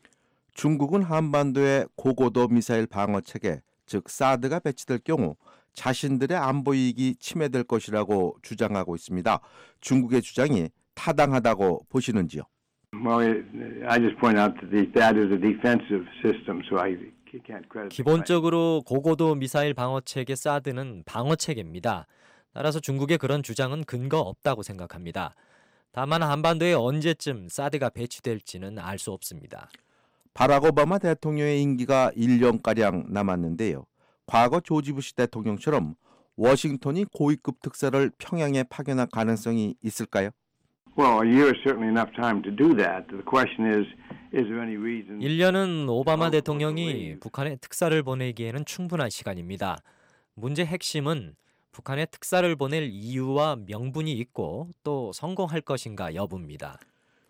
중국은 한반도에 고고도 미사일 방어 체계, 즉 사드가 배치될 경우 자신들의 안보 이익이 침해될 것이라고 주장하고 있습니다. 중국의 주장이 타당하다고 보시는지요? Well, I just point out that is a defensive system, so I can't credit. 기본적으로 고고도 미사일 방어 체계 사드는 방어 체계입니다. 따라서 중국의 그런 주장은 근거 없다고 생각합니다. 다만 한반도에 언제쯤 사드가 배치될지는 알 수 없습니다. 바락 오바마 대통령의 임기가 1년가량 남았는데요. 과거 조지 부시 대통령처럼 워싱턴이 고위급 특사를 평양에 파견할 가능성이 있을까요? Well, a year is certainly enough time to do that. The question is there any reason? 1년은 오바마 대통령이 북한에 특사를 보내기에는 충분한 시간입니다. 문제 핵심은 북한에 특사를 보낼 이유와 명분이 있고 또 성공할 것인가 여부입니다.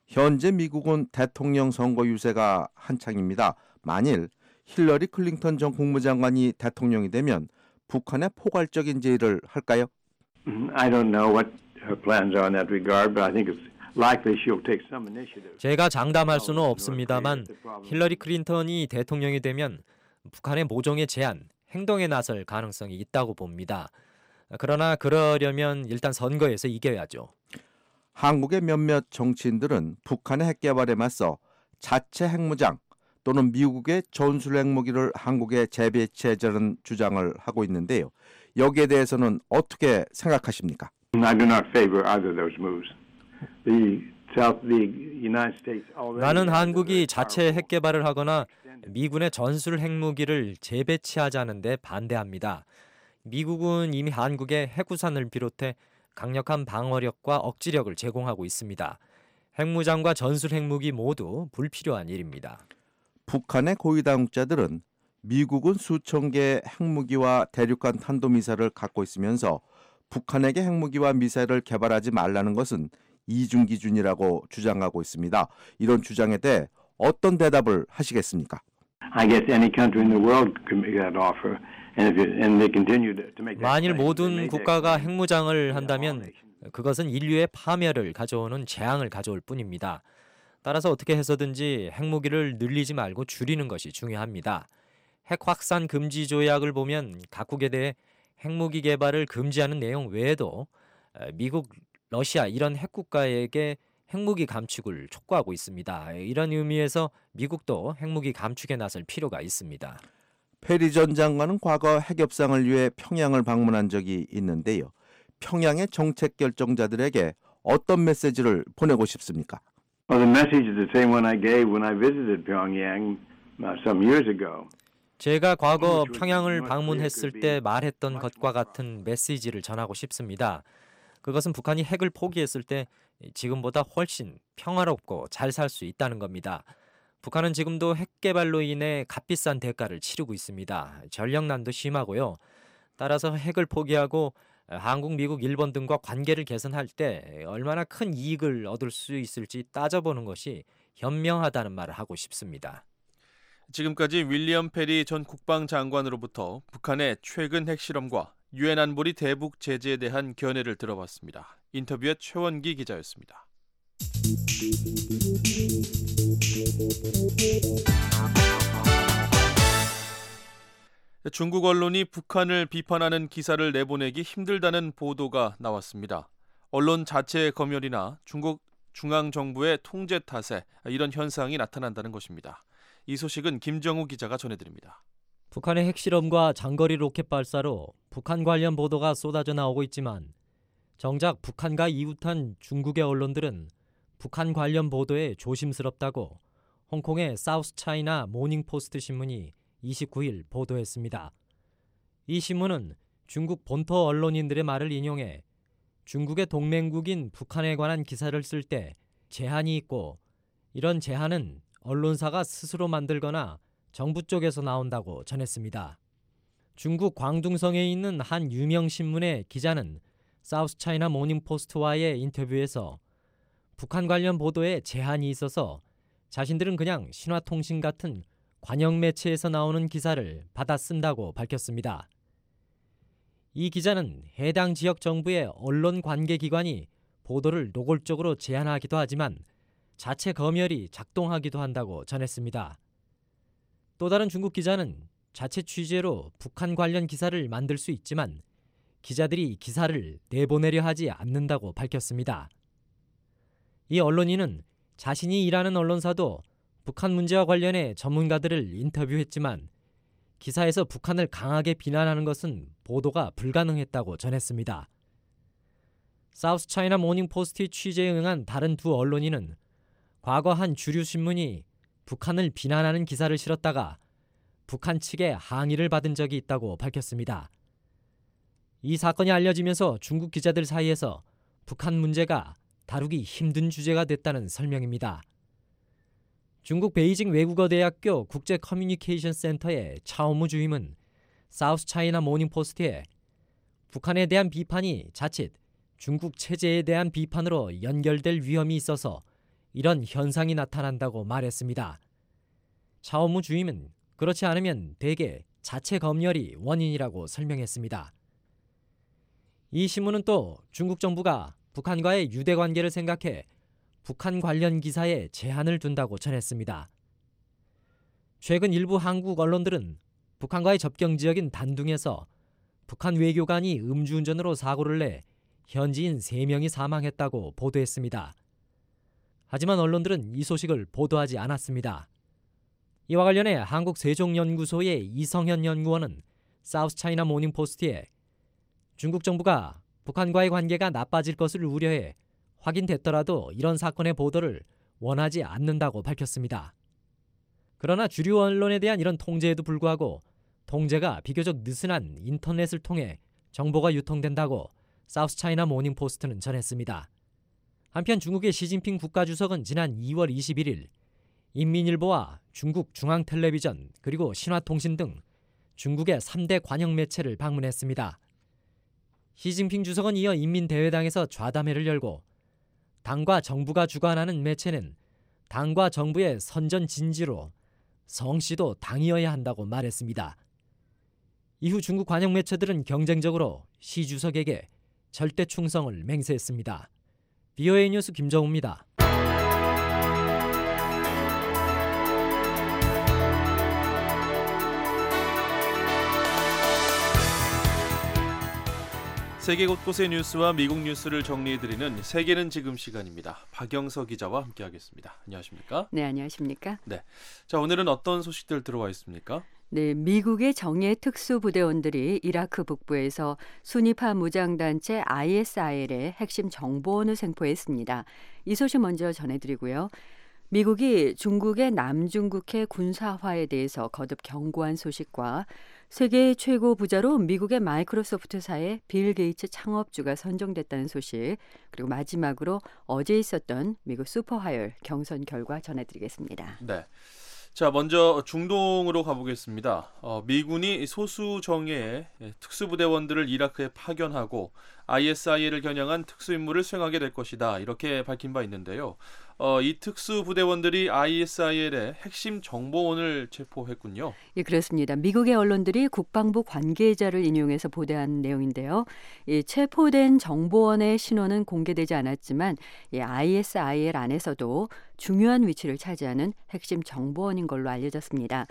현재 미국은 대통령 선거 유세가 한창입니다. 만일 힐러리 클린턴 전 국무장관이 대통령이 되면 북한에 포괄적인 제의를 할까요? I don't know what her plans are in that regard, but I think it's likely she'll take some initiative. 제가 장담할 수는 없습니다만 힐러리 클린턴이 대통령이 되면 북한의 모종의 제안, 행동에 나설 가능성이 있다고 봅니다. 그러나 그러려면 일단 선거에서 이겨야죠. 한국의 몇몇 정치인들은 북한의 핵 개발에 맞서 자체 핵무장 또는 미국의 전술 핵무기를 한국에 재배치하자는 주장을 하고 있는데요. 여기에 대해서는 어떻게 생각하십니까? I do not favor either of those moves. The United States already. 나는 한국이 자체 핵 개발을 하거나 미군의 전술 핵무기를 재배치하자는데 반대합니다. 미국은 이미 한국에 핵우산을 비롯해 강력한 방어력과 억지력을 제공하고 있습니다. 핵무장과 전술 핵무기 모두 불필요한 일입니다. 북한의 고위 당국자들은 미국은 수천 개의 핵무기와 대륙간 탄도미사일을 갖고 있으면서 북한에게 핵무기와 미사일을 개발하지 말라는 것은 이중 기준이라고 주장하고 있습니다. 이런 주장에 대해 어떤 대답을 하시겠습니까? I guess any country in the world could make that offer, and they continue to make that. 만일 claim. They 모든 made that 국가가 claim. 핵무장을 한다면 그것은 인류의 파멸을 가져오는 재앙을 가져올 뿐입니다. 따라서 어떻게 해서든지 핵무기를 늘리지 말고 줄이는 것이 중요합니다. 핵 확산 금지 조약을 보면 각국에 대해 핵무기 개발을 금지하는 내용 외에도 미국, 러시아 이런 핵국가에게 핵무기 감축을 촉구하고 있습니다. 이런 의미에서 미국도 핵무기 감축에 나설 필요가 있습니다. 페리 전 장관은 과거 핵협상을 위해 평양을 방문한 적이 있는데요. 평양의 정책 결정자들에게 어떤 메시지를 보내고 싶습니까? Well, the message is the same one I gave when I visited Pyongyang some years ago. 제가 과거 평양을 방문했을 때 말했던 것과 같은 메시지를 전하고 싶습니다. 그것은 북한이 핵을 포기했을 때 지금보다 훨씬 평화롭고 잘 살 수 있다는 겁니다. 북한은 지금도 핵 개발로 인해 값비싼 대가를 치르고 있습니다. 전력난도 심하고요. 따라서 핵을 포기하고 한국, 미국, 일본 등과 관계를 개선할 때 얼마나 큰 이익을 얻을 수 있을지 따져보는 것이 현명하다는 말을 하고 싶습니다. 지금까지 윌리엄 페리 전 국방장관으로부터 북한의 최근 핵실험과 유엔 안보리 대북 제재에 대한 견해를 들어봤습니다. 인터뷰의 최원기 기자였습니다. 중국 언론이 북한을 비판하는 기사를 내보내기 힘들다는 보도가 나왔습니다. 언론 자체의 검열이나 중국 중앙정부의 통제 탓에 이런 현상이 나타난다는 것입니다. 이 소식은 김정우 기자가 전해드립니다. 북한의 핵실험과 장거리 로켓 발사로 북한 관련 보도가 쏟아져 나오고 있지만 정작 북한과 이웃한 중국의 언론들은 북한 관련 보도에 조심스럽다고 홍콩의 사우스 차이나 모닝포스트 신문이 29일 보도했습니다. 이 신문은 중국 본토 언론인들의 말을 인용해 중국의 동맹국인 북한에 관한 기사를 쓸 때 제한이 있고 이런 제한은 언론사가 스스로 만들거나 정부 쪽에서 나온다고 전했습니다. 중국 광둥성에 있는 한 유명 신문의 기자는 사우스 차이나 모닝포스트와의 인터뷰에서 북한 관련 보도에 제한이 있어서 자신들은 그냥 신화통신 같은 관영 매체에서 나오는 기사를 받아 쓴다고 밝혔습니다. 이 기자는 해당 지역 정부의 언론 관계기관이 보도를 노골적으로 제한하기도 하지만 자체 검열이 작동하기도 한다고 전했습니다. 또 다른 중국 기자는 자체 취재로 북한 관련 기사를 만들 수 있지만 기자들이 기사를 내보내려 하지 않는다고 밝혔습니다. 이 언론인은 자신이 일하는 언론사도 북한 문제와 관련해 전문가들을 인터뷰했지만 기사에서 북한을 강하게 비난하는 것은 보도가 불가능했다고 전했습니다. 사우스 차이나 모닝포스트의 취재에 응한 다른 두 언론인은 과거 한 주류 신문이 북한을 비난하는 기사를 실었다가 북한 측의 항의를 받은 적이 있다고 밝혔습니다. 이 사건이 알려지면서 중국 기자들 사이에서 북한 문제가 다루기 힘든 주제가 됐다는 설명입니다. 중국 베이징 외국어대학교 국제 커뮤니케이션 센터의 차오무 주임은 사우스 차이나 모닝포스트에 북한에 대한 비판이 자칫 중국 체제에 대한 비판으로 연결될 위험이 있어서 이런 현상이 나타난다고 말했습니다. 차오무 주임은 그렇지 않으면 대개 자체 검열이 원인이라고 설명했습니다. 이 신문은 또 중국 정부가 북한과의 유대 관계를 생각해 북한 관련 기사에 제한을 둔다고 전했습니다. 최근 일부 한국 언론들은 북한과의 접경 지역인 단둥에서 북한 외교관이 음주운전으로 사고를 내 현지인 3명이 사망했다고 보도했습니다. 하지만 언론들은 이 소식을 보도하지 않았습니다. 이와 관련해 한국 세종연구소의 이성현 연구원은 사우스 차이나 모닝포스트에 중국 정부가 북한과의 관계가 나빠질 것을 우려해 확인됐더라도 이런 사건의 보도를 원하지 않는다고 밝혔습니다. 그러나 주류 언론에 대한 이런 통제에도 불구하고 통제가 비교적 느슨한 인터넷을 통해 정보가 유통된다고 사우스 차이나 모닝포스트는 전했습니다. 한편 중국의 시진핑 국가주석은 지난 2월 21일 인민일보와 중국 중앙텔레비전 그리고 신화통신 등 중국의 3대 관영 매체를 방문했습니다. 시진핑 주석은 이어 인민대회당에서 좌담회를 열고 당과 정부가 주관하는 매체는 당과 정부의 선전 진지로 성씨도 당이어야 한다고 말했습니다. 이후 중국 관영 매체들은 경쟁적으로 시 주석에게 절대 충성을 맹세했습니다. VOA 뉴스 김정우입니다. 세계 곳곳의 뉴스와 미국 뉴스를 정리해드리는 세계는 지금 시간입니다. 박영서 기자와 함께하겠습니다. 안녕하십니까? 네, 안녕하십니까? 네, 자 오늘은 어떤 소식들 들어와 있습니까? 네, 미국의 정예 특수부대원들이 이라크 북부에서 순위파 무장단체 ISIL의 핵심 정보원을 생포했습니다. 이 소식 먼저 전해드리고요. 미국이 중국의 남중국해 군사화에 대해서 거듭 경고한 소식과 세계 최고 부자로 미국의 마이크로소프트사의 빌 게이츠 창업주가 선정됐다는 소식, 그리고 마지막으로 어제 있었던 미국 슈퍼하열 경선 결과 전해드리겠습니다. 네. 자, 먼저 중동으로 가보겠습니다. 미군이 소수 정예의 특수부대원들을 이라크에 파견하고 ISIL을 겨냥한 특수임무를 수행하게 될 것이다. 이렇게 밝힌 바 있는데요. 이 특수부대원들이 ISIL의 핵심 정보원을 체포했군요. 예, 그렇습니다. 미국의 언론들이 국방부 관계자를 인용해서 보도한 내용인데요. 이 체포된 정보원의 신원은 공개되지 않았지만 이 ISIL 안에서도 중요한 위치를 차지하는 핵심 정보원인 걸로 알려졌습니다.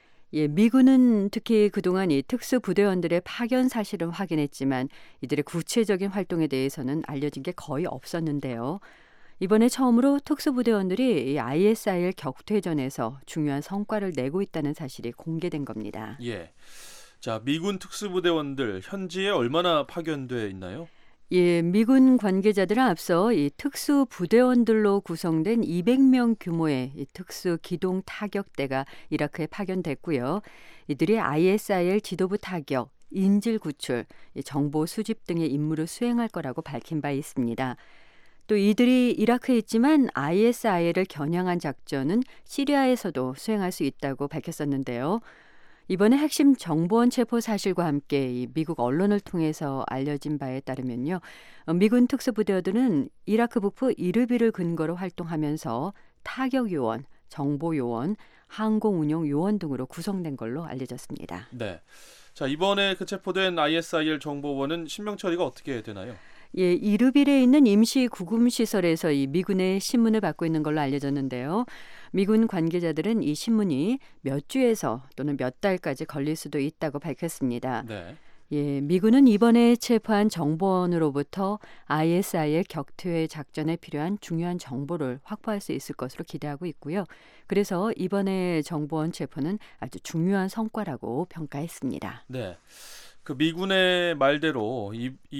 예, 미군은 특히 그동안 이 특수부대원들의 파견 사실은 확인했지만 이들의 구체적인 활동에 대해서는 알려진 게 거의 없었는데요. 이번에 처음으로 특수부대원들이 이 ISIL 격퇴전에서 중요한 성과를 내고 있다는 사실이 공개된 겁니다. 예. 자, 미군 특수부대원들 현지에 얼마나 파견돼 있나요? 예, 미군 관계자들은 앞서 이 특수부대원들로 구성된 200명 규모의 이 특수기동 타격대가 이라크에 파견됐고요. 이들이 ISIL 지도부 타격, 인질 구출, 정보 수집 등의 임무를 수행할 거라고 밝힌 바 있습니다. 또 이들이 이라크에 있지만 ISIL을 겨냥한 작전은 시리아에서도 수행할 수 있다고 밝혔었는데요. 이번에 핵심 정보원 체포 사실과 함께 이 미국 언론을 통해서 알려진 바에 따르면요. 미군 특수부대원들은 이라크 북부 이르빌을 근거로 활동하면서 타격요원, 정보요원, 항공운용요원 등으로 구성된 걸로 알려졌습니다. 네. 자, 이번에 체포된 ISIL 정보원은 신병 처리가 어떻게 되나요? 예, 이르빌에 있는 임시 구금 시설에서 이 미군의 신문을 받고 있는 걸로 알려졌는데요. 미군 관계자들은 이 신문이 몇 주에서 또는 몇 달까지 걸릴 수도 있다고 밝혔습니다. 네. 예, 미군은 이번에 체포한 정보원으로부터 ISIL 격퇴 작전에 필요한 중요한 정보를 확보할 수 있을 것으로 기대하고 있고요. 그래서 이번에 정보원 체포는 아주 중요한 성과라고 평가했습니다. 네. 그 미군의 말대로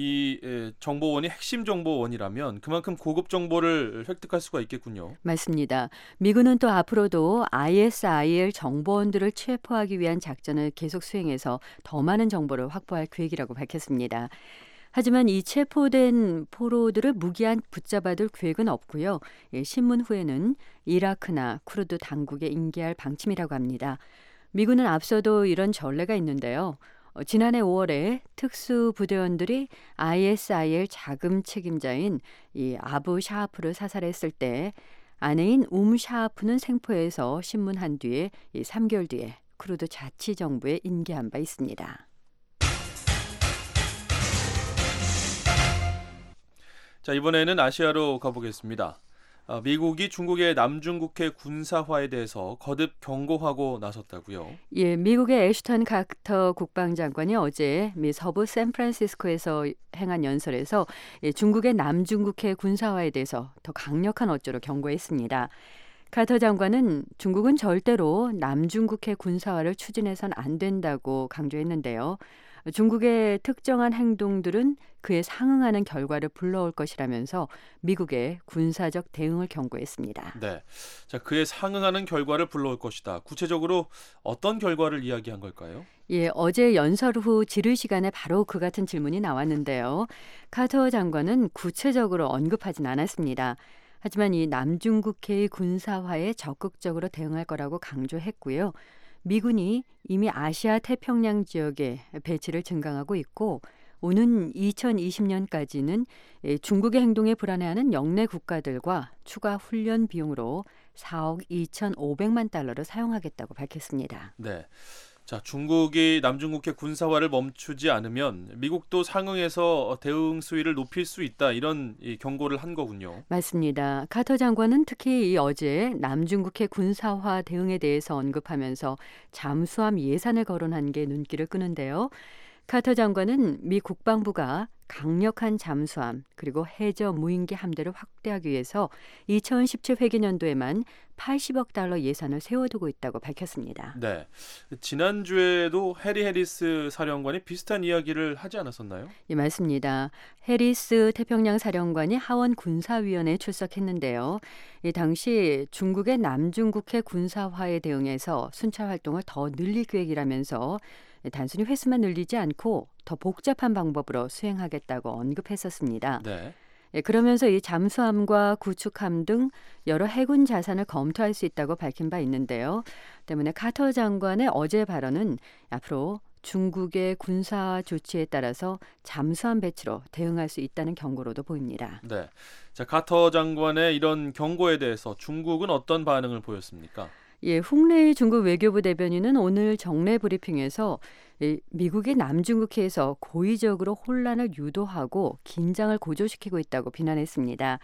이 정보원이 핵심 정보원이라면 그만큼 고급 정보를 획득할 수가 있겠군요. 맞습니다. 미군은 또 앞으로도 ISIL 정보원들을 체포하기 위한 작전을 계속 수행해서 더 많은 정보를 확보할 계획이라고 밝혔습니다. 하지만 이 체포된 포로들을 무기한 붙잡아둘 계획은 없고요. 신문 후에는 이라크나 쿠르드 당국에 인계할 방침이라고 합니다. 미군은 앞서도 이런 전례가 있는데요. 지난해 5월에 특수부대원들이 ISIL 자금 책임자인 이 아부 샤하프를 사살했을 때 아내인 샤하프는 생포해서 신문한 뒤에 3개월 뒤에 쿠르드 자치정부에 인계한 바 있습니다. 자, 이번에는 아시아로 가보겠습니다. 미국이 중국의 남중국해 군사화에 대해서 거듭 경고하고 나섰다고요? 예, 미국의 애슈턴 카터 국방장관이 어제 미 서부 샌프란시스코에서 행한 연설에서 중국의 남중국해 군사화에 대해서 더 강력한 어조로 경고했습니다. 카터 장관은 중국은 절대로 남중국해 군사화를 추진해선 안 된다고 강조했는데요. 중국의 특정한 행동들은 그에 상응하는 결과를 불러올 것이라면서 미국의 군사적 대응을 경고했습니다. 네, 자, 그에 상응하는 결과를 불러올 것이다. 구체적으로 어떤 결과를 이야기한 걸까요? 예, 어제 연설 후 질의 시간에 바로 그 같은 질문이 나왔는데요. 카터 장관은 구체적으로 언급하진 않았습니다. 하지만 이 남중국해의 군사화에 적극적으로 대응할 거라고 강조했고요. 미군이 이미 아시아 태평양 지역에 배치를 증강하고 있고 오는 2020년까지는 중국의 행동에 불안해하는 영내 국가들과 추가 훈련 비용으로 4억 2,500만 달러를 사용하겠다고 밝혔습니다. 네. 자, 중국이 남중국해 군사화를 멈추지 않으면 미국도 상응해서 대응 수위를 높일 수 있다 이런 경고를 한 거군요. 맞습니다. 카터 장관은 특히 어제 남중국해 군사화 대응에 대해서 언급하면서 잠수함 예산을 거론한 게 눈길을 끄는데요. 카터 장관은 미 국방부가 강력한 잠수함 그리고 해저 무인기 함대를 확대하기 위해서 2017 회계년도에만 80억 달러 예산을 세워두고 있다고 밝혔습니다. 네, 지난주에도 해리 해리스 사령관이 비슷한 이야기를 하지 않았었나요? 예, 맞습니다. 해리스 태평양 사령관이 하원 군사위원회에 출석했는데요. 이 당시 중국의 남중국해 군사화에 대응해서 순찰 활동을 더 늘릴 계획이라면서 단순히 횟수만 늘리지 않고 더 복잡한 방법으로 수행하겠다고 언급했었습니다. 네. 그러면서 이 잠수함과 구축함 등 여러 해군 자산을 검토할 수 있다고 밝힌 바 있는데요. 때문에 카터 장관의 어제 발언은 앞으로 중국의 군사 조치에 따라서 잠수함 배치로 대응할 수 있다는 경고로도 보입니다. 네. 자, 카터 장관의 이런 경고에 대해서 중국은 어떤 반응을 보였습니까? 예, 홍레이 중국 외교부 대변인은 오늘 정례 브리핑에서 미국이 남중국해에서 고의적으로 혼란을 유도하고 긴장을 고조시키고 있다고 비난했습니다.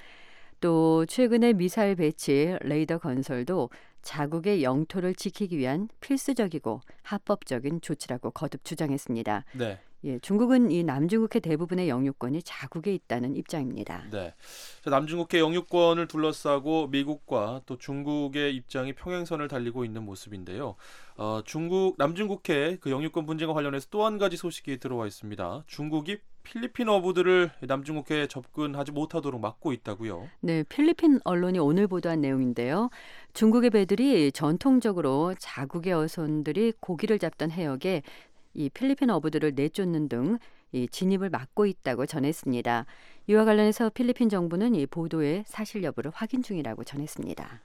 또 최근의 미사일 배치, 레이더 건설도 자국의 영토를 지키기 위한 필수적이고 합법적인 조치라고 거듭 주장했습니다. 네. 예, 중국은 이 남중국해 대부분의 영유권이 자국에 있다는 입장입니다. 네. 자, 남중국해 영유권을 둘러싸고 미국과 또 중국의 입장이 평행선을 달리고 있는 모습인데요. 남중국해 그 영유권 분쟁과 관련해서 또 한 가지 소식이 들어와 있습니다. 중국이 필리핀 어부들을 남중국해에 접근하지 못하도록 막고 있다고요. 네, 필리핀 언론이 오늘 보도한 내용인데요. 중국의 배들이 전통적으로 자국의 어선들이 고기를 잡던 해역에 이 필리핀 어부들을 내쫓는 등 이 진입을 막고 있다고 전했습니다. 이와 관련해서 필리핀 정부는 이 보도의 사실 여부를 확인 중이라고 전했습니다.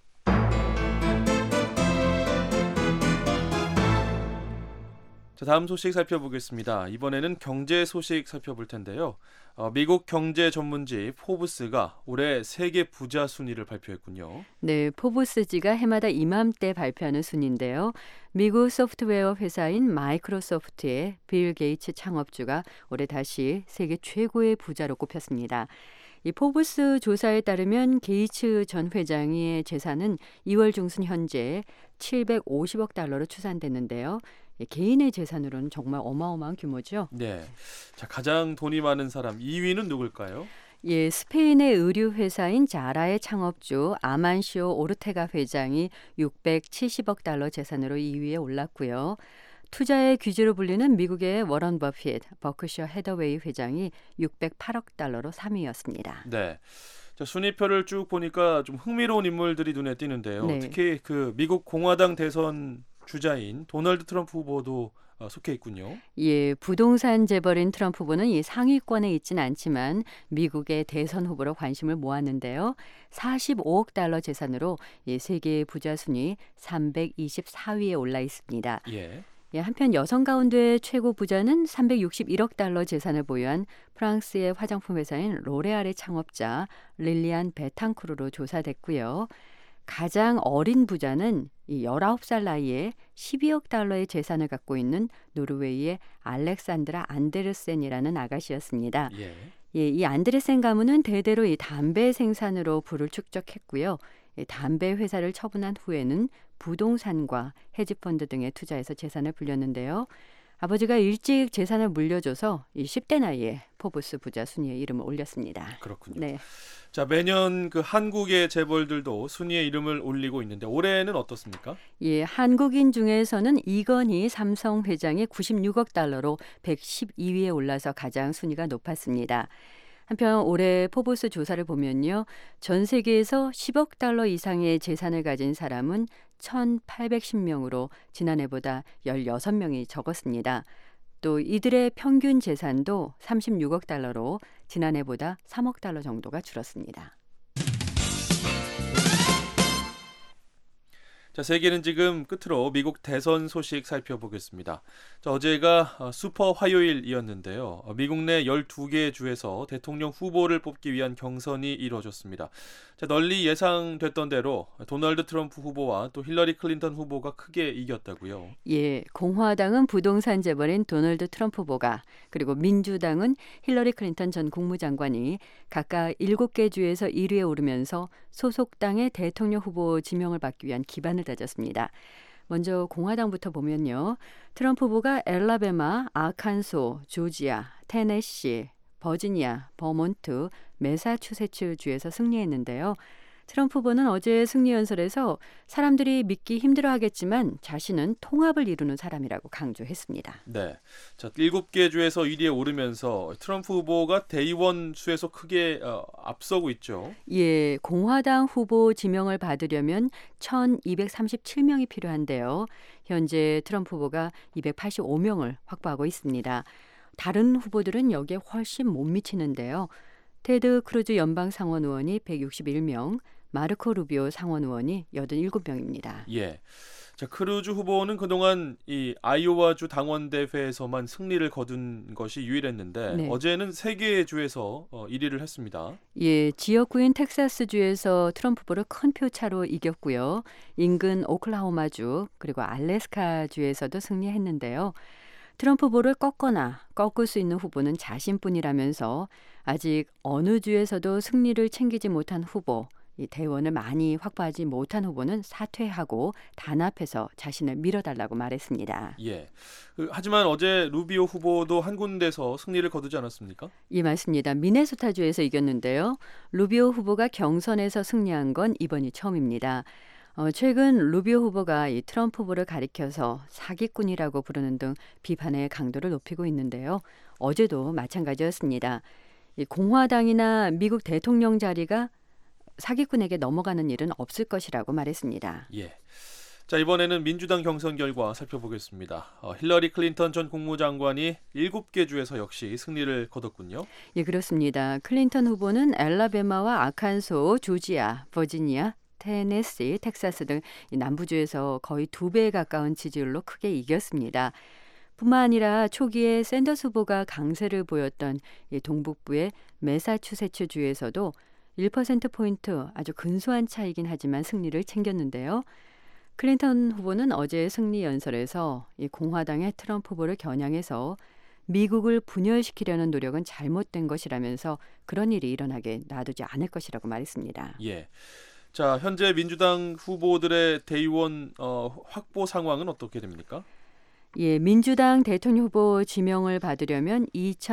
자, 다음 소식 살펴보겠습니다. 이번에는 경제 소식 살펴볼 텐데요. 미국 경제 전문지 포브스가 올해 세계 부자 순위를 발표했군요. 네, 포브스지가 해마다 이맘때 발표하는 순위인데요. 미국 소프트웨어 회사인 마이크로소프트의 빌 게이츠 창업주가 올해 다시 세계 최고의 부자로 꼽혔습니다. 이 포브스 조사에 따르면 게이츠 전 회장의 재산은 2월 중순 현재 750억 달러로 추산됐는데요. 개인의 재산으로는 정말 어마어마한 규모죠. 네. 자, 가장 돈이 많은 사람 2위는 누굴까요? 예, 스페인의 의류 회사인 자라의 창업주 아만시오 오르테가 회장이 670억 달러 재산으로 2위에 올랐고요. 투자의 귀재로 불리는 미국의 워런 버핏, 버크셔 해더웨이 회장이 608억 달러로 3위였습니다. 네. 자, 순위표를 쭉 보니까 좀 흥미로운 인물들이 눈에 띄는데요. 네. 특히 그 미국 공화당 대선 주자인 도널드 트럼프 후보도 속해 있군요. 예, 부동산 재벌인 트럼프 후보는 이 상위권에 있지는 않지만 미국의 대선 후보로 관심을 모았는데요. 45억 달러 재산으로 세계 부자 순위 324위에 올라 있습니다. 예. 예, 한편 여성 가운데 최고 부자는 361억 달러 재산을 보유한 프랑스의 화장품 회사인 로레알의 창업자 릴리안 베탕쿠르로 조사됐고요. 가장 어린 부자는 19살 나이에 12억 달러의 재산을 갖고 있는 노르웨이의 알렉산드라 안데르센이라는 아가씨였습니다. 예. 예, 이 안데르센 가문은 대대로 이 담배 생산으로 부를 축적했고요. 담배 회사를 처분한 후에는 부동산과 헤지펀드 등에 투자해서 재산을 불렸는데요. 아버지가 일찍 재산을 물려줘서 이 10대 나이에 포브스 부자 순위에 이름을 올렸습니다. 그렇군요. 네. 자, 매년 그 한국의 재벌들도 순위에 이름을 올리고 있는데 올해는 어떻습니까? 예, 한국인 중에서는 이건희 삼성 회장이 96억 달러로 112위에 올라서 가장 순위가 높았습니다. 한편 올해 포브스 조사를 보면요. 전 세계에서 10억 달러 이상의 재산을 가진 사람은 1,810명으로 지난해보다 16명이 적었습니다. 또 이들의 평균 재산도 36억 달러로 지난해보다 3억 달러 정도가 줄었습니다. 자, 세계는 지금 끝으로 미국 대선 소식 살펴보겠습니다. 자, 어제가 슈퍼 화요일이었는데요. 미국 내 12개 주에서 대통령 후보를 뽑기 위한 경선이 이루어졌습니다. 자, 널리 예상됐던 대로 도널드 트럼프 후보와 또 힐러리 클린턴 후보가 크게 이겼다고요. 예, 공화당은 부동산 재벌인 도널드 트럼프 후보가, 그리고 민주당은 힐러리 클린턴 전 국무장관이 각각 7개 주에서 1위에 오르면서 소속 당의 대통령 후보 지명을 받기 위한 기반을 다졌습니다. 먼저 공화당부터 보면요. 트럼프 후보가 엘라베마, 아칸소, 조지아, 테네시, 버지니아, 버몬트, 매사추세츠 주에서 승리했는데요. 트럼프 후보는 어제 승리 연설에서 사람들이 믿기 힘들어하겠지만 자신은 통합을 이루는 사람이라고 강조했습니다. 네, 자 7개 주에서 1위에 오르면서 트럼프 후보가 대의원 수에서 크게 앞서고 있죠. 예, 공화당 후보 지명을 받으려면 1,237명이 필요한데요. 현재 트럼프 후보가 285명을 확보하고 있습니다. 다른 후보들은 여기에 훨씬 못 미치는데요. 테드 크루즈 연방 상원 의원이 161명, 마르코 루비오 상원 의원이 87명입니다. 예. 자, 크루즈 후보는 그동안 이 아이오와주 당원대회에서만 승리를 거둔 것이 유일했는데 네. 어제는 3개의 주에서 1위를 했습니다. 예, 지역구인 텍사스주에서 트럼프 후보를 큰 표차로 이겼고요. 인근 오클라호마주 그리고 알래스카주에서도 승리했는데요. 트럼프 후보를 꺾거나 꺾을 수 있는 후보는 자신뿐이라면서 아직 어느 주에서도 승리를 챙기지 못한 후보, 이 대의원을 많이 확보하지 못한 후보는 사퇴하고 단합해서 자신을 밀어달라고 말했습니다. 예. 하지만 어제 루비오 후보도 한 군데서 승리를 거두지 않았습니까? 예, 맞습니다. 미네소타주에서 이겼는데요. 루비오 후보가 경선에서 승리한 건 이번이 처음입니다. 최근 루비오 후보가 이 트럼프 후보를 가리켜서 사기꾼이라고 부르는 등 비판의 강도를 높이고 있는데요. 어제도 마찬가지였습니다. 이 공화당이나 미국 대통령 자리가 사기꾼에게 넘어가는 일은 없을 것이라고 말했습니다. 예. 자, 이번에는 민주당 경선 결과 살펴보겠습니다. 힐러리 클린턴 전 국무장관이 7개 주에서 역시 승리를 거뒀군요. 예, 그렇습니다. 클린턴 후보는 엘라베마와 아칸소, 조지아, 버지니아, 테네시, 텍사스 등 남부주에서 거의 2배에 가까운 지지율로 크게 이겼습니다. 뿐만 아니라 초기에 샌더스 후보가 강세를 보였던 동북부의 매사추세츠 주에서도 1%포인트 아주 근소한 차이긴 하지만 승리를 챙겼는데요. 클린턴 후보는 어제 승리 연설에서 이 공화당의 트럼프 후보를 겨냥해서 미국을 분열시키려는 노력은 잘못된 것이라면서 그런 일이 일어나게 놔두지 않을 것이라고 말했습니다. 예. 자, 현재 민주당 후보들의 대의원 확보 상황은 어떻게 됩니까? 예, 민주당 대통령 후보 지명을 받으려면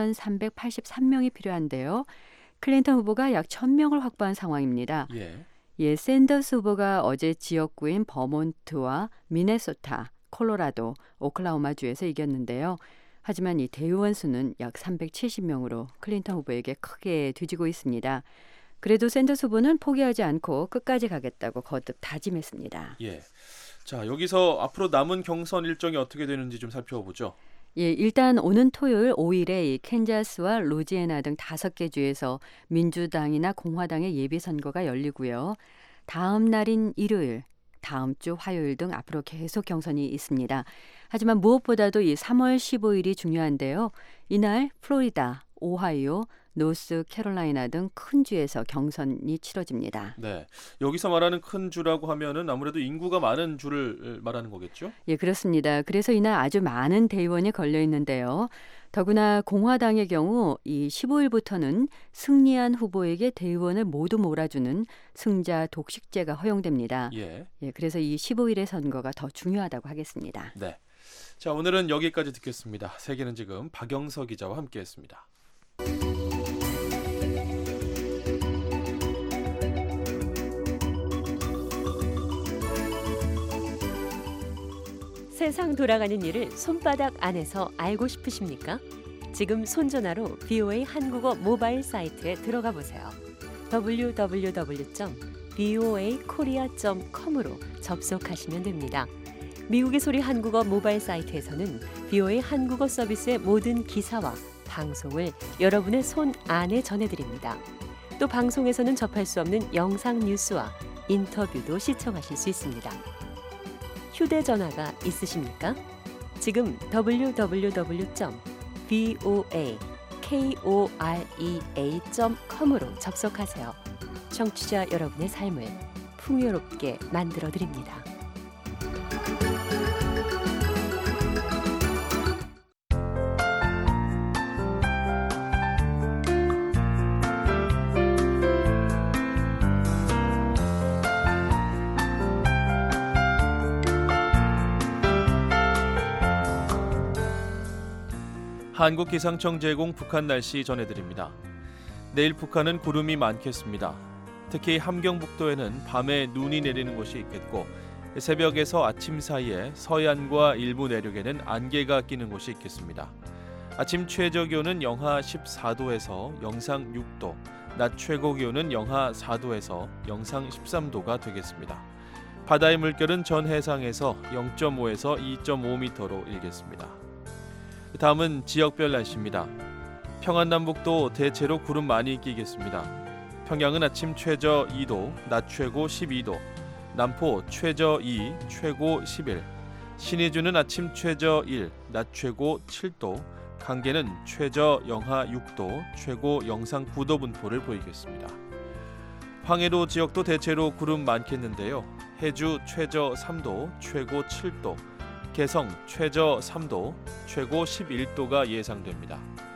2,383명이 필요한데요. 클린턴 후보가 약 1,000명을 확보한 상황입니다. 예, 샌더스 후보가 어제 지역구인 버몬트와 미네소타, 콜로라도, 오클라호마주에서 이겼는데요. 하지만 이 대의원 수는 약 370명으로 클린턴 후보에게 크게 뒤지고 있습니다. 그래도 샌더스 후보는 포기하지 않고 끝까지 가겠다고 거듭 다짐했습니다. 예. 자, 여기서 앞으로 남은 경선 일정이 어떻게 되는지 좀 살펴보죠. 예, 일단 오는 토요일 5일에 이 캔자스와 루지애나 등 5개 주에서 민주당이나 공화당의 예비선거가 열리고요. 다음 날인 일요일, 다음 주 화요일 등 앞으로 계속 경선이 있습니다. 하지만 무엇보다도 이 3월 15일이 중요한데요. 이날 플로리다, 오하이오, 노스캐롤라이나 등 큰 주에서 경선이 치러집니다. 네, 여기서 말하는 큰 주라고 하면은 아무래도 인구가 많은 주를 말하는 거겠죠? 예, 그렇습니다. 그래서 이날 아주 많은 대의원이 걸려 있는데요. 더구나 공화당의 경우 이 15일부터는 승리한 후보에게 대의원을 모두 몰아주는 승자 독식제가 허용됩니다. 예, 그래서 이 15일의 선거가 더 중요하다고 하겠습니다. 네. 자, 오늘은 여기까지 듣겠습니다. 세계는 지금 박영서 기자와 함께했습니다. 세상 돌아가는 일을 손바닥 안에서 알고 싶으십니까? 지금 손전화로 VOA 한국어 모바일 사이트에 들어가 보세요. www.voakorea.com으로 접속하시면 됩니다. 미국의 소리 한국어 모바일 사이트에서는 VOA 한국어 서비스의 모든 기사와 방송을 여러분의 손 안에 전해드립니다. 또 방송에서는 접할 수 없는 영상 뉴스와 인터뷰도 시청하실 수 있습니다. 휴대전화가 있으십니까? 지금 www.voakorea.com으로 접속하세요. 청취자 여러분의 삶을 풍요롭게 만들어드립니다. 한국기상청 제공 북한 날씨 전해드립니다. 내일 북한은 구름이 많겠습니다. 특히 함경북도에는 밤에 눈이 내리는 곳이 있겠고 새벽에서 아침 사이에 서해안과 일부 내륙에는 안개가 끼는 곳이 있겠습니다. 아침 최저 기온은 영하 14도에서 영상 6도, 낮 최고 기온은 영하 4도에서 영상 13도가 되겠습니다. 바다의 물결은 전 해상에서 0.5에서 2.5m로 일겠습니다. 다음은 지역별 날씨입니다. 평안남북도 대체로 구름 많이 끼겠습니다. 평양은 아침 최저 2도, 낮 최고 12도, 남포 최저 2, 최고 11, 신의주는 아침 최저 1, 낮 최고 7도, 강계는 최저 영하 6도, 최고 영상 9도 분포를 보이겠습니다. 황해도 지역도 대체로 구름 많겠는데요. 해주 최저 3도, 최고 7도, 개성 최저 3도, 최고 11도가 예상됩니다.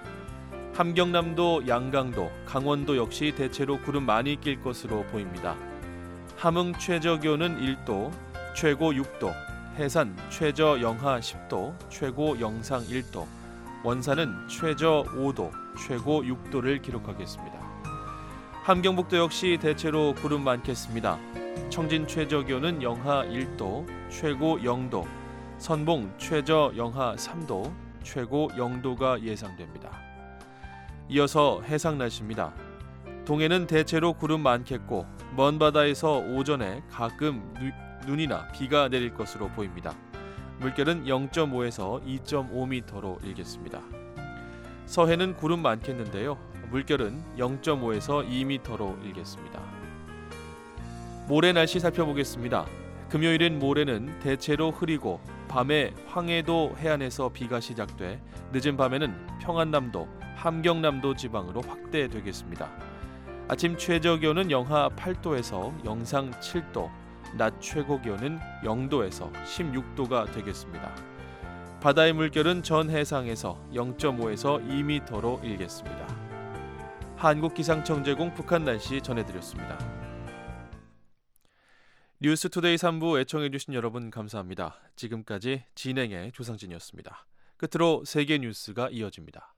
함경남도, 양강도, 강원도 역시 대체로 구름 많이 낄 것으로 보입니다. 함흥 최저 기온은 1도, 최고 6도, 해산 최저 영하 10도, 최고 영상 1도, 원산은 최저 5도, 최고 6도를 기록하겠습니다. 함경북도 역시 대체로 구름 많겠습니다. 청진 최저 기온은 영하 1도, 최고 0도, 선봉 최저 영하 3도, 최고 0도가 예상됩니다. 이어서 해상 날씨입니다. 동해는 대체로 구름 많겠고 먼 바다에서 오전에 가끔 눈이나 비가 내릴 것으로 보입니다. 물결은 0.5에서 2.5m로 일겠습니다. 서해는 구름 많겠는데요. 물결은 0.5에서 2m로 일겠습니다. 모레 날씨 살펴보겠습니다. 금요일인 모레는 대체로 흐리고 밤에 황해도 해안에서 비가 시작돼 늦은 밤에는 평안남도, 함경남도 지방으로 확대되겠습니다. 아침 최저 기온은 영하 8도에서 영상 7도, 낮 최고 기온은 0도에서 16도가 되겠습니다. 바다의 물결은 전 해상에서 0.5에서 2m로 일겠습니다. 한국기상청 제공 북한 날씨 전해드렸습니다. 뉴스투데이 3부 애청해주신 여러분 감사합니다. 지금까지 진행의 조상진이었습니다. 끝으로 세계 뉴스가 이어집니다.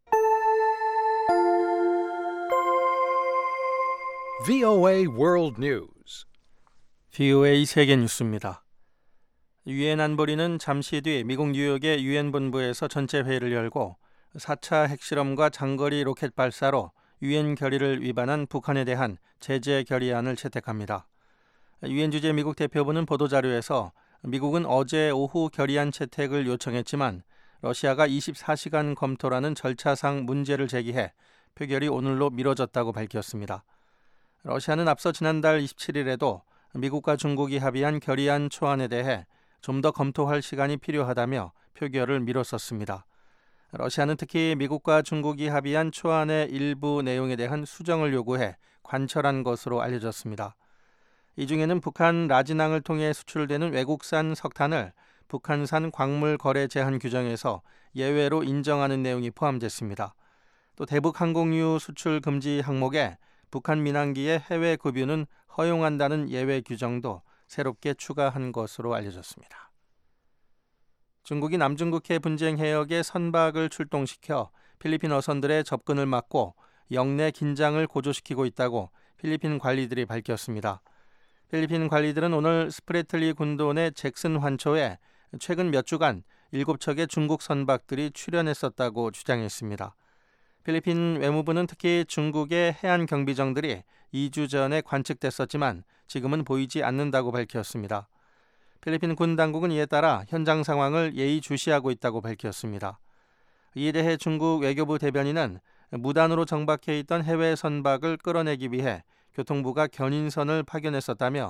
VOA World News. VOA 세계 뉴스입니다. 유엔 안보리는 잠시 뒤 미국 뉴욕의 유엔 본부에서 전체 회의를 열고 4차 핵실험과 장거리 로켓 발사로 유엔 결의를 위반한 북한에 대한 제재 결의안을 채택합니다. 유엔 주재 미국 대표부는 보도자료에서 미국은 어제 오후 결의안 채택을 요청했지만 러시아가 24시간 검토라는 절차상 문제를 제기해 표결이 오늘로 미뤄졌다고 밝혔습니다. 러시아는 앞서 지난달 27일에도 미국과 중국이 합의한 결의안 초안에 대해 좀 더 검토할 시간이 필요하다며 표결을 미뤘었습니다. 러시아는 특히 미국과 중국이 합의한 초안의 일부 내용에 대한 수정을 요구해 관철한 것으로 알려졌습니다. 이 중에는 북한 라진항을 통해 수출되는 외국산 석탄을 북한산 광물 거래 제한 규정에서 예외로 인정하는 내용이 포함됐습니다. 또 대북 항공유 수출 금지 항목에 북한 민항기의 해외 급유는 허용한다는 예외 규정도 새롭게 추가한 것으로 알려졌습니다. 중국이 남중국해 분쟁 해역에 선박을 출동시켜 필리핀 어선들의 접근을 막고 영내 긴장을 고조시키고 있다고 필리핀 관리들이 밝혔습니다. 필리핀 관리들은 오늘 스프레틀리 군도 내 잭슨 환초에 최근 몇 주간 7척의 중국 선박들이 출현했었다고 주장했습니다. 필리핀 외무부는 특히 중국의 해안 경비정들이 2주 전에 관측됐었지만 지금은 보이지 않는다고 밝혔습니다. 필리핀 군 당국은 이에 따라 현장 상황을 예의주시하고 있다고 밝혔습니다. 이에 대해 중국 외교부 대변인은 무단으로 정박해 있던 해외 선박을 끌어내기 위해 교통부가 견인선을 파견했었다며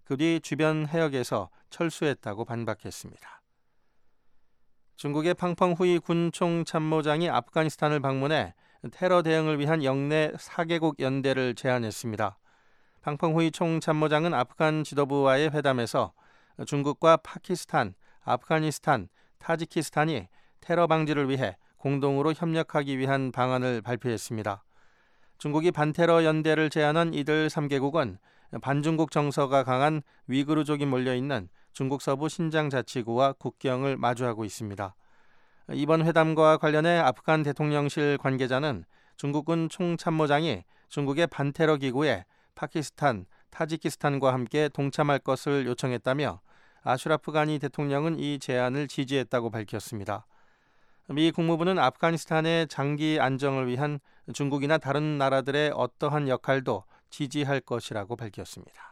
그 뒤 주변 해역에서 철수했다고 반박했습니다. 중국의 팡펑후이 군총 참모장이 아프가니스탄을 방문해 테러 대응을 위한 영내 4개국 연대를 제안했습니다. 팡펑후이 총참모장은 아프간 지도부와의 회담에서 중국과 파키스탄, 아프가니스탄, 타지키스탄이 테러 방지를 위해 공동으로 협력하기 위한 방안을 발표했습니다. 중국이 반테러 연대를 제안한 이들 3개국은 반중국 정서가 강한 위구르족이 몰려있는 중국 서부 신장 자치구와 국경을 마주하고 있습니다. 이번 회담과 관련해 아프간 대통령실 관계자는 중국군 총참모장이 중국의 반테러 기구에 파키스탄, 타지키스탄과 함께 동참할 것을 요청했다며 아슈라프 가니 대통령은 이 제안을 지지했다고 밝혔습니다. 미 국무부는 아프가니스탄의 장기 안정을 위한 중국이나 다른 나라들의 어떠한 역할도 지지할 것이라고 밝혔습니다.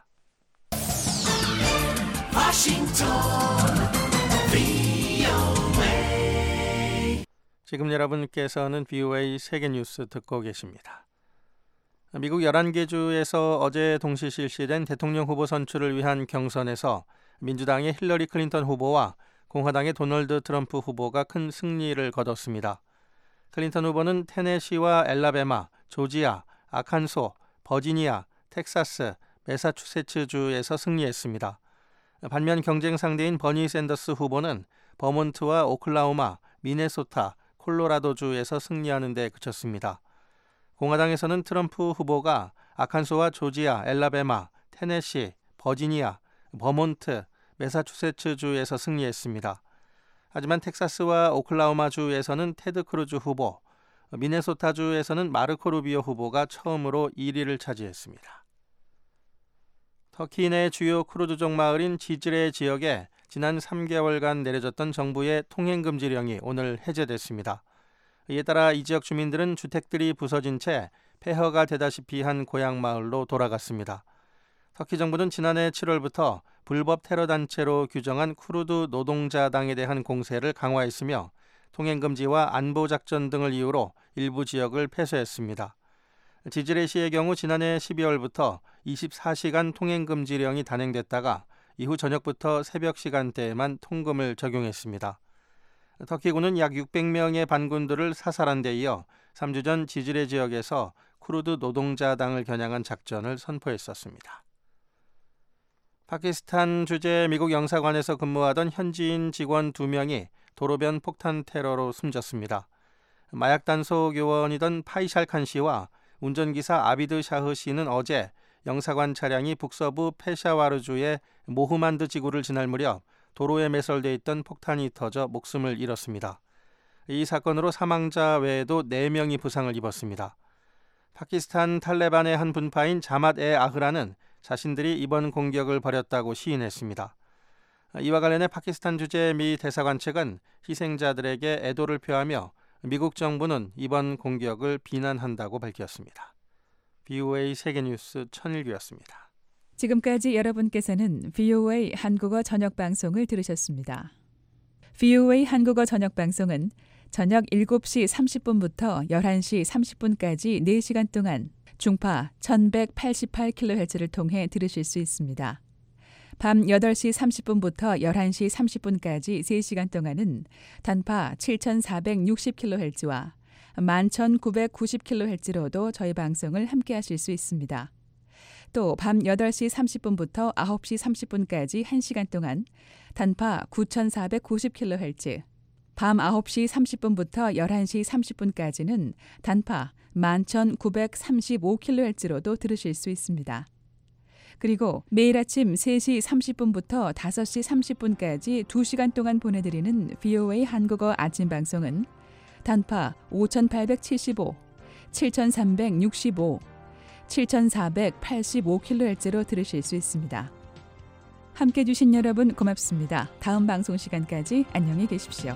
지금 여러분께서는 VOA 세계뉴스 듣고 계십니다. 미국 11개 주에서 어제 동시 실시된 대통령 후보 선출을 위한 경선에서 민주당의 힐러리 클린턴 후보와 공화당의 도널드 트럼프 후보가 큰 승리를 거뒀습니다. 클린턴 후보는 테네시와 엘라베마, 조지아, 아칸소, 버지니아, 텍사스, 매사추세츠주에서 승리했습니다. 반면 경쟁 상대인 버니 샌더스 후보는 버몬트와 오클라호마, 미네소타, 콜로라도주에서 승리하는 데 그쳤습니다. 공화당에서는 트럼프 후보가 아칸소와 조지아, 엘라베마, 테네시, 버지니아, 버몬트, 매사추세츠주에서 승리했습니다. 하지만 텍사스와 오클라호마주에서는 테드 크루즈 후보, 미네소타주에서는 마르코 루비오 후보가 처음으로 1위를 차지했습니다. 터키 내 주요 크루즈족 마을인 지즈레 지역에 지난 3개월간 내려졌던 정부의 통행금지령이 오늘 해제됐습니다. 이에 따라 이 지역 주민들은 주택들이 부서진 채 폐허가 되다시피 한 고향 마을로 돌아갔습니다. 터키 정부는 지난해 7월부터 불법 테러 단체로 규정한 쿠르드 노동자당에 대한 공세를 강화했으며 통행금지와 안보작전 등을 이유로 일부 지역을 폐쇄했습니다. 지즈레시의 경우 지난해 12월부터 24시간 통행금지령이 단행됐다가 이후 저녁부터 새벽 시간대에만 통금을 적용했습니다. 터키군은 약 600명의 반군들을 사살한 데 이어 3주 전 지즈레 지역에서 쿠르드 노동자당을 겨냥한 작전을 선포했었습니다. 파키스탄 주재 미국 영사관에서 근무하던 현지인 직원 2명이 도로변 폭탄 테러로 숨졌습니다. 마약 단속 요원이던 파이샬 칸 씨와 운전기사 아비드 샤흐 씨는 어제 영사관 차량이 북서부 페샤와르주의 모흐만드 지구를 지날 무렵 도로에 매설돼 있던 폭탄이 터져 목숨을 잃었습니다. 이 사건으로 사망자 외에도 4명이 부상을 입었습니다. 파키스탄 탈레반의 한 분파인 자맛-에 아흐라는 자신들이 이번 공격을 벌였다고 시인했습니다. 이와 관련해 파키스탄 주재 미 대사관 측은 희생자들에게 애도를 표하며 미국 정부는 이번 공격을 비난한다고 밝혔습니다. VOA 세계뉴스 천일규였습니다. 지금까지 여러분께서는 VOA 한국어 저녁방송을 들으셨습니다. VOA 한국어 저녁방송은 저녁 7시 30분부터 11시 30분까지 4시간 동안 중파 1188kHz를 통해 들으실 수 있습니다. 밤 8시 30분부터 11시 30분까지 3시간 동안은 단파 7460kHz와 11990kHz로도 저희 방송을 함께 하실 수 있습니다. 또 밤 8시 30분부터 9시 30분까지 1시간 동안 단파 9490kHz, 밤 9시 30분부터 11시 30분까지는 단파 11935kHz로도 들으실 수 있습니다. 그리고 매일 아침 3시 30분부터 5시 30분까지 2시간 동안 보내드리는 VOA 한국어 아침 방송은 단파 5875, 7365, 7485kHz로 들으실 수 있습니다. 함께해 주신 여러분 고맙습니다. 다음 방송 시간까지 안녕히 계십시오.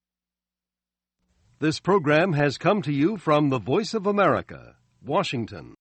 This program has come to you from the Voice of America, Washington.